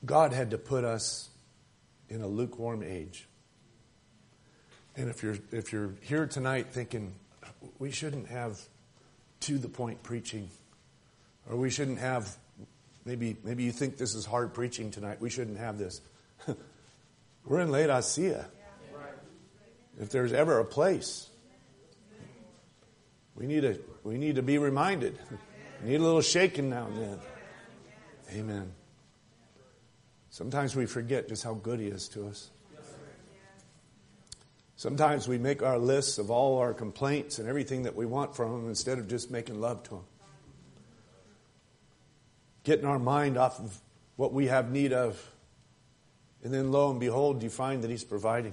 Speaker 1: God had to put us in a lukewarm age. And if you're here tonight thinking, we shouldn't have to the point preaching, or we shouldn't have, maybe you think this is hard preaching tonight, we shouldn't have this. We're in Laodicea. If there's ever a place, we need to be reminded. We need a little shaking now and then. Amen. Sometimes we forget just how good He is to us. Sometimes we make our lists of all our complaints and everything that we want from Him instead of just making love to Him. Getting our mind off of what we have need of. And then lo and behold, you find that He's providing.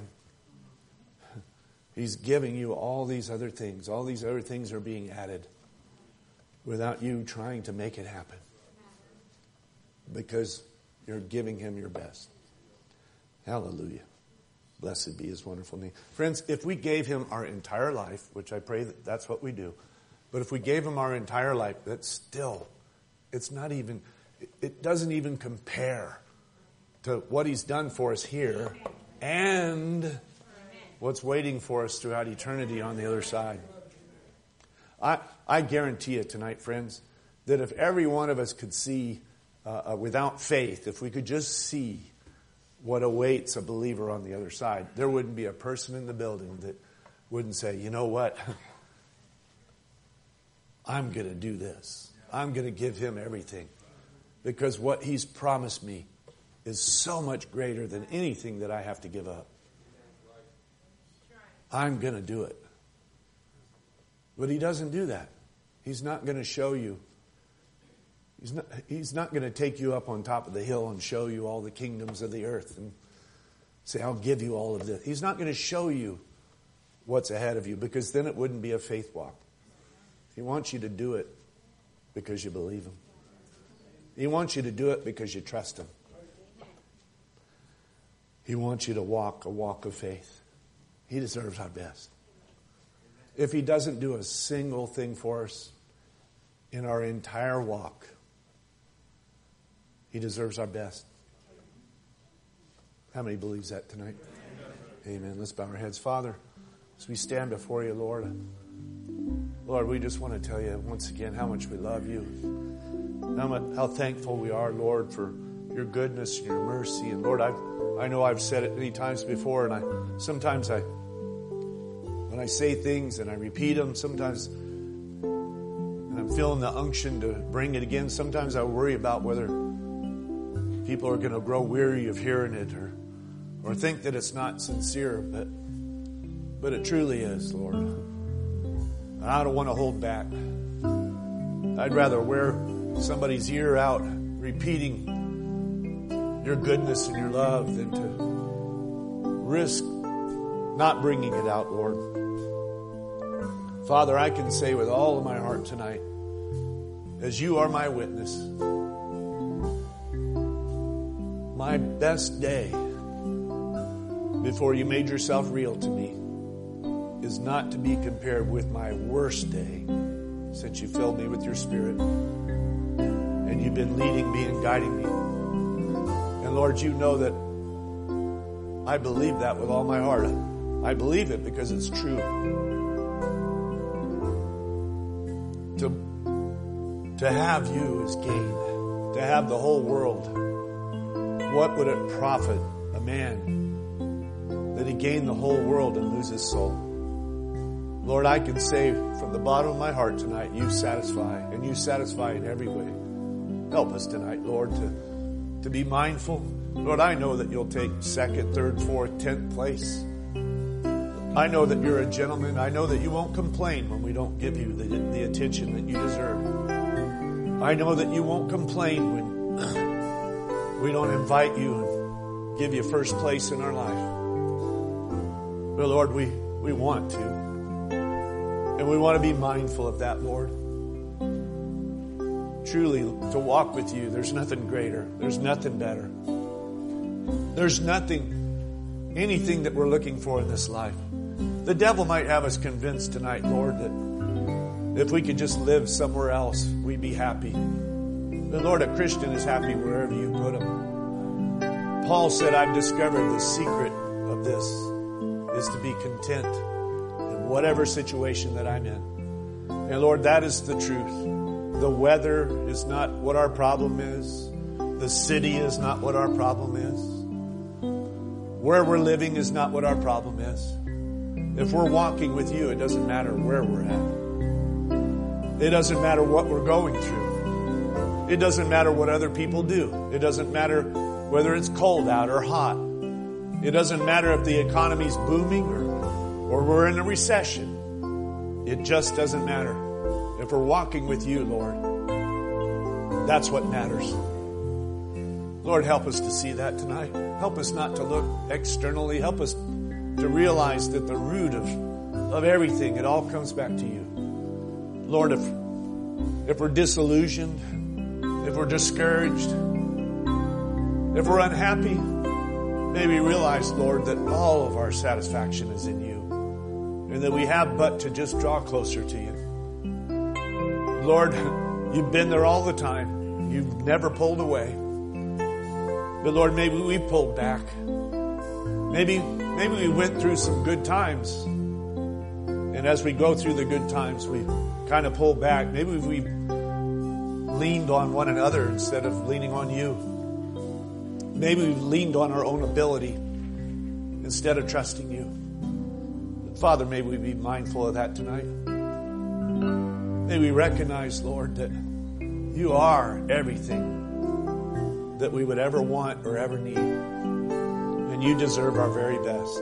Speaker 1: He's giving you all these other things. All these other things are being added without you trying to make it happen. Because you're giving Him your best. Hallelujah. Blessed be His wonderful name. Friends, if we gave Him our entire life, which I pray that that's what we do, but if we gave Him our entire life, that's still, it doesn't even compare to what He's done for us here and what's waiting for us throughout eternity on the other side. I guarantee you tonight, friends, that if every one of us could see without faith, if we could just see what awaits a believer on the other side, there wouldn't be a person in the building that wouldn't say, you know what? I'm going to do this. I'm going to give Him everything. Because what He's promised me is so much greater than anything that I have to give up. I'm going to do it. But He doesn't do that. He's not going to show you. He's not going to take you up on top of the hill and show you all the kingdoms of the earth and say, I'll give you all of this. He's not going to show you what's ahead of you, because then it wouldn't be a faith walk. He wants you to do it because you believe Him. He wants you to do it because you trust Him. He wants you to walk a walk of faith. He deserves our best. If He doesn't do a single thing for us in our entire walk, He deserves our best. How many believes that tonight? Amen. Let's bow our heads. Father, as we stand before You, Lord, we just want to tell You once again how much we love You. How thankful we are, Lord, for Your goodness and Your mercy. And Lord, I know I've said it many times before, and sometimes when I say things and I repeat them, sometimes, and I'm feeling the unction to bring it again, sometimes I worry about whether people are going to grow weary of hearing it or think that it's not sincere, but it truly is, Lord. And I don't want to hold back. I'd rather wear somebody's ear out repeating Your goodness and Your love than to risk not bringing it out, Lord. Father, I can say with all of my heart tonight, as You are my witness, my best day before You made Yourself real to me is not to be compared with my worst day since You filled me with Your Spirit and You've been leading me and guiding me. And Lord, You know that I believe that with all my heart. I believe it because it's true. To have You is gain. To have the whole world. What would it profit a man that he gain the whole world and lose his soul? Lord, I can say from the bottom of my heart tonight, You satisfy, and You satisfy in every way. Help us tonight, Lord, to be mindful. Lord, I know that You'll take 2nd, 3rd, 4th, 10th place. I know that You're a gentleman. I know that You won't complain when we don't give You the attention that You deserve. I know that You won't complain when we don't invite You and give You first place in our life. But Lord, we want to. And we want to be mindful of that, Lord. Truly, to walk with You, there's nothing greater. There's nothing better. There's anything that we're looking for in this life. The devil might have us convinced tonight, Lord, that if we could just live somewhere else, we'd be happy. But Lord, a Christian is happy wherever You put him. Paul said, I've discovered the secret of this is to be content in whatever situation that I'm in. And Lord, that is the truth. The weather is not what our problem is. The city is not what our problem is. Where we're living is not what our problem is. If we're walking with you, it doesn't matter where we're at. It doesn't matter what we're going through. It doesn't matter what other people do. It doesn't matter whether it's cold out or hot. It doesn't matter if the economy's booming or we're in a recession. It just doesn't matter. If we're walking with you, Lord, that's what matters. Lord, help us to see that tonight. Help us not to look externally. Help us to realize that the root of everything, it all comes back to you. Lord, if we're disillusioned, if we're discouraged, if we're unhappy, may we realize, Lord, that all of our satisfaction is in you and that we have but to just draw closer to you. Lord, you've been there all the time. You've never pulled away. But Lord, maybe we pulled back. Maybe we went through some good times. And as we go through the good times, we kind of pull back. Maybe we leaned on one another instead of leaning on you. Maybe we leaned on our own ability instead of trusting you. But Father, may we be mindful of that tonight. May we recognize, Lord, that you are everything that we would ever want or ever need. And you deserve our very best.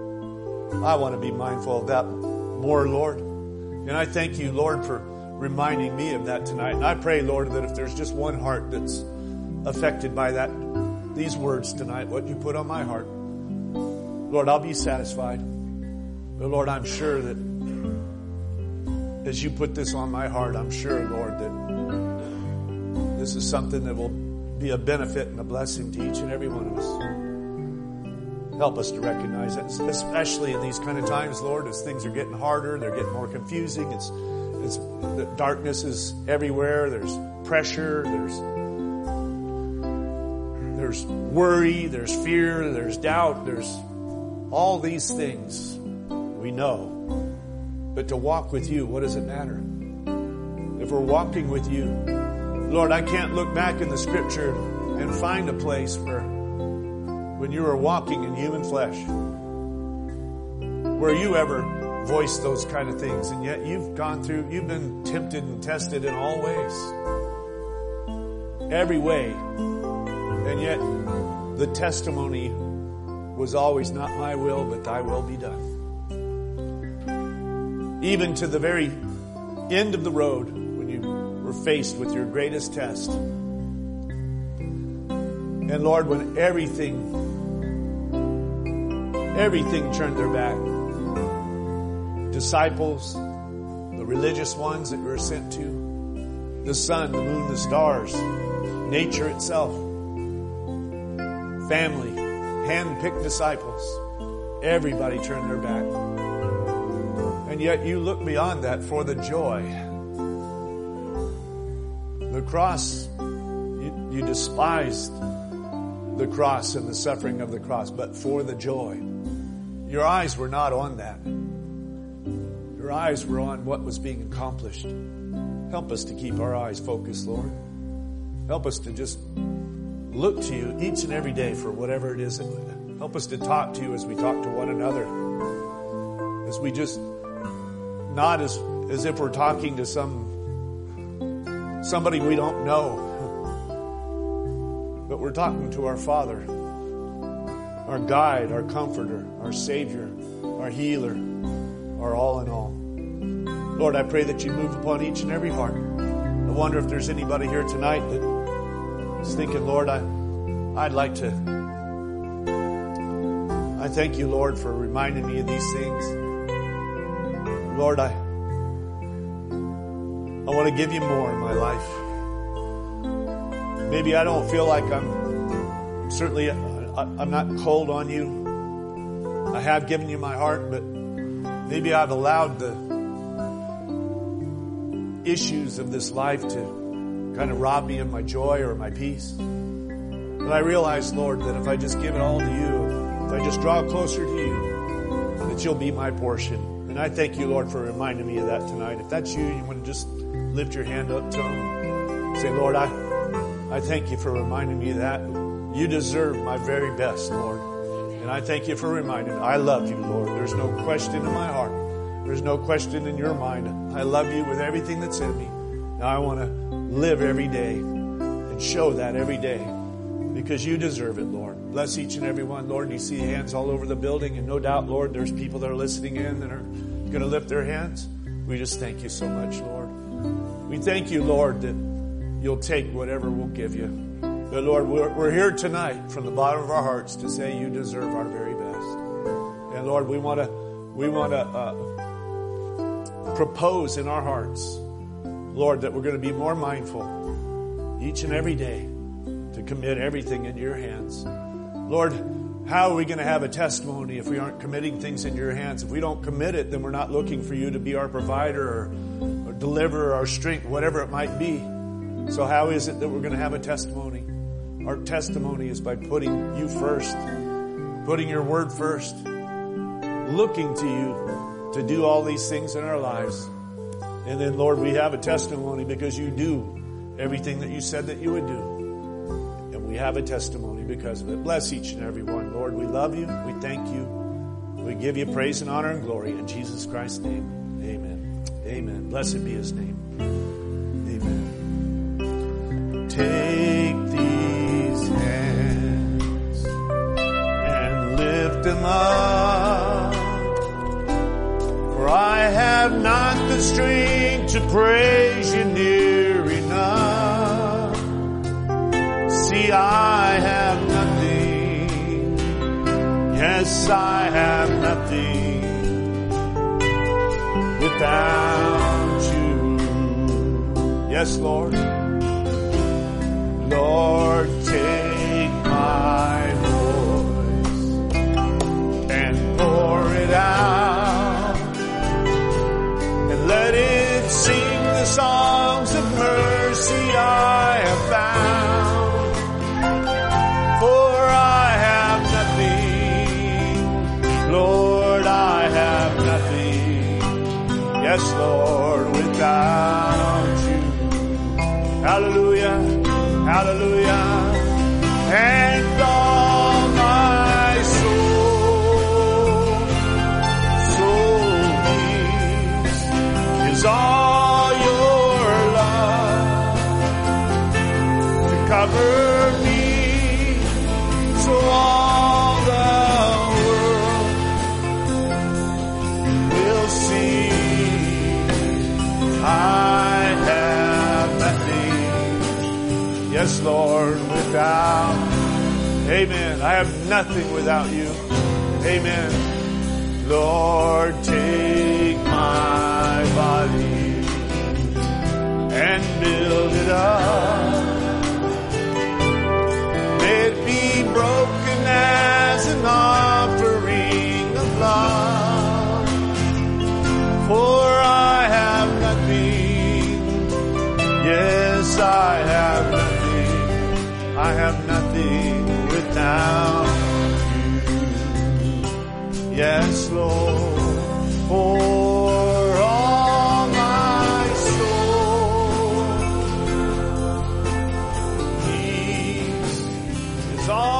Speaker 1: I want to be mindful of that more, Lord. And I thank you, Lord, for reminding me of that tonight. And I pray, Lord, that if there's just one heart that's affected by these words tonight, what you put on my heart, Lord, I'll be satisfied. But Lord, I'm sure that as you put this on my heart, I'm sure, Lord, that this is something that will be a benefit and a blessing to each and every one of us. Help us to recognize that, especially in these kind of times, Lord, as things are getting harder, they're getting more confusing. The darkness is everywhere. There's pressure. There's worry. There's fear. There's doubt. There's all these things we know. But to walk with you, what does it matter? If we're walking with you, Lord, I can't look back in the scripture and find a place where when you were walking in human flesh, where you ever voiced those kind of things, and yet you've been tempted and tested in all ways. Every way. And yet the testimony was always not my will, but thy will be done. Even to the very end of the road, when you were faced with your greatest test. And Lord, when everything turned their back, disciples, the religious ones that you were sent to, the sun, the moon, the stars, nature itself, family, hand-picked disciples, everybody turned their back. And yet you look beyond that for the joy. The cross, you despised the cross and the suffering of the cross, but for the joy. Your eyes were not on that. Your eyes were on what was being accomplished. Help us to keep our eyes focused, Lord. Help us to just look to you each and every day for whatever it is. Help us to talk to you as we talk to one another. As we just, not as if we're talking to somebody we don't know, but we're talking to our Father, our guide, our comforter, our Savior, our healer, our all in all. Lord, I pray that you move upon each and every heart. I wonder if there's anybody here tonight that is thinking, Lord, I'd like to. I thank you, Lord, for reminding me of these things. Lord, I want to give you more in my life. Maybe I don't feel like I'm not cold on you. I have given you my heart, but maybe I've allowed the issues of this life to kind of rob me of my joy or my peace. But
Speaker 2: But I realize, Lord, that if I just give it all to you, if I just draw closer to you, that you'll be my portion. And I thank you, Lord, for reminding me of that tonight. If that's you, you want to just lift your hand up to him. Say, Lord, I thank you for reminding me of that. You deserve my very best, Lord. And I thank you for reminding me. I love you, Lord. There's no question in my heart. There's no question in your mind. I love you with everything that's in me. Now I want to live every day and show that every day because you deserve it, Lord. Bless each and every one, Lord. You see hands all over the building, and no doubt, Lord, there's people that are listening in that are going to lift their hands. We just thank you so much, Lord. We thank you, Lord, that you'll take whatever we'll give you. But Lord, we're here tonight from the bottom of our hearts to say you deserve our very best. And Lord, we want to propose in our hearts, Lord, that we're going to be more mindful each and every day to commit everything into your hands. Lord, how are we going to have a testimony if we aren't committing things into your hands? If we don't commit it, then we're not looking for you to be our provider or deliverer, our strength, whatever it might be. So how is it that we're going to have a testimony? Our testimony is by putting you first, putting your word first, looking to you to do all these things in our lives. And then, Lord, we have a testimony because you do everything that you said that you would do. And we have a testimony because of it. Bless each and every one, Lord. We love you. We thank you. We give you praise and honor and glory in Jesus Christ's name. Amen. Amen. Blessed be his name. Amen. Take these hands and lift them up. For I have not the strength to praise you near enough. See, I have nothing. Yes, I have nothing without you. Yes, Lord. Lord, take my voice and pour it out. Let it sing the songs of mercy I have found. For I have nothing, Lord, I have nothing. Yes, Lord, without you. Hallelujah, hallelujah. And all my soul is all your love to cover me, so all the world will see I have nothing. Yes, Lord, without. Amen. I have nothing without you. Amen. Lord, take my body and build it up. May it be broken as an offering of love. For I have nothing. Yes, I have nothing. I have nothing without you. Yes, Lord. For all my soul, peace is all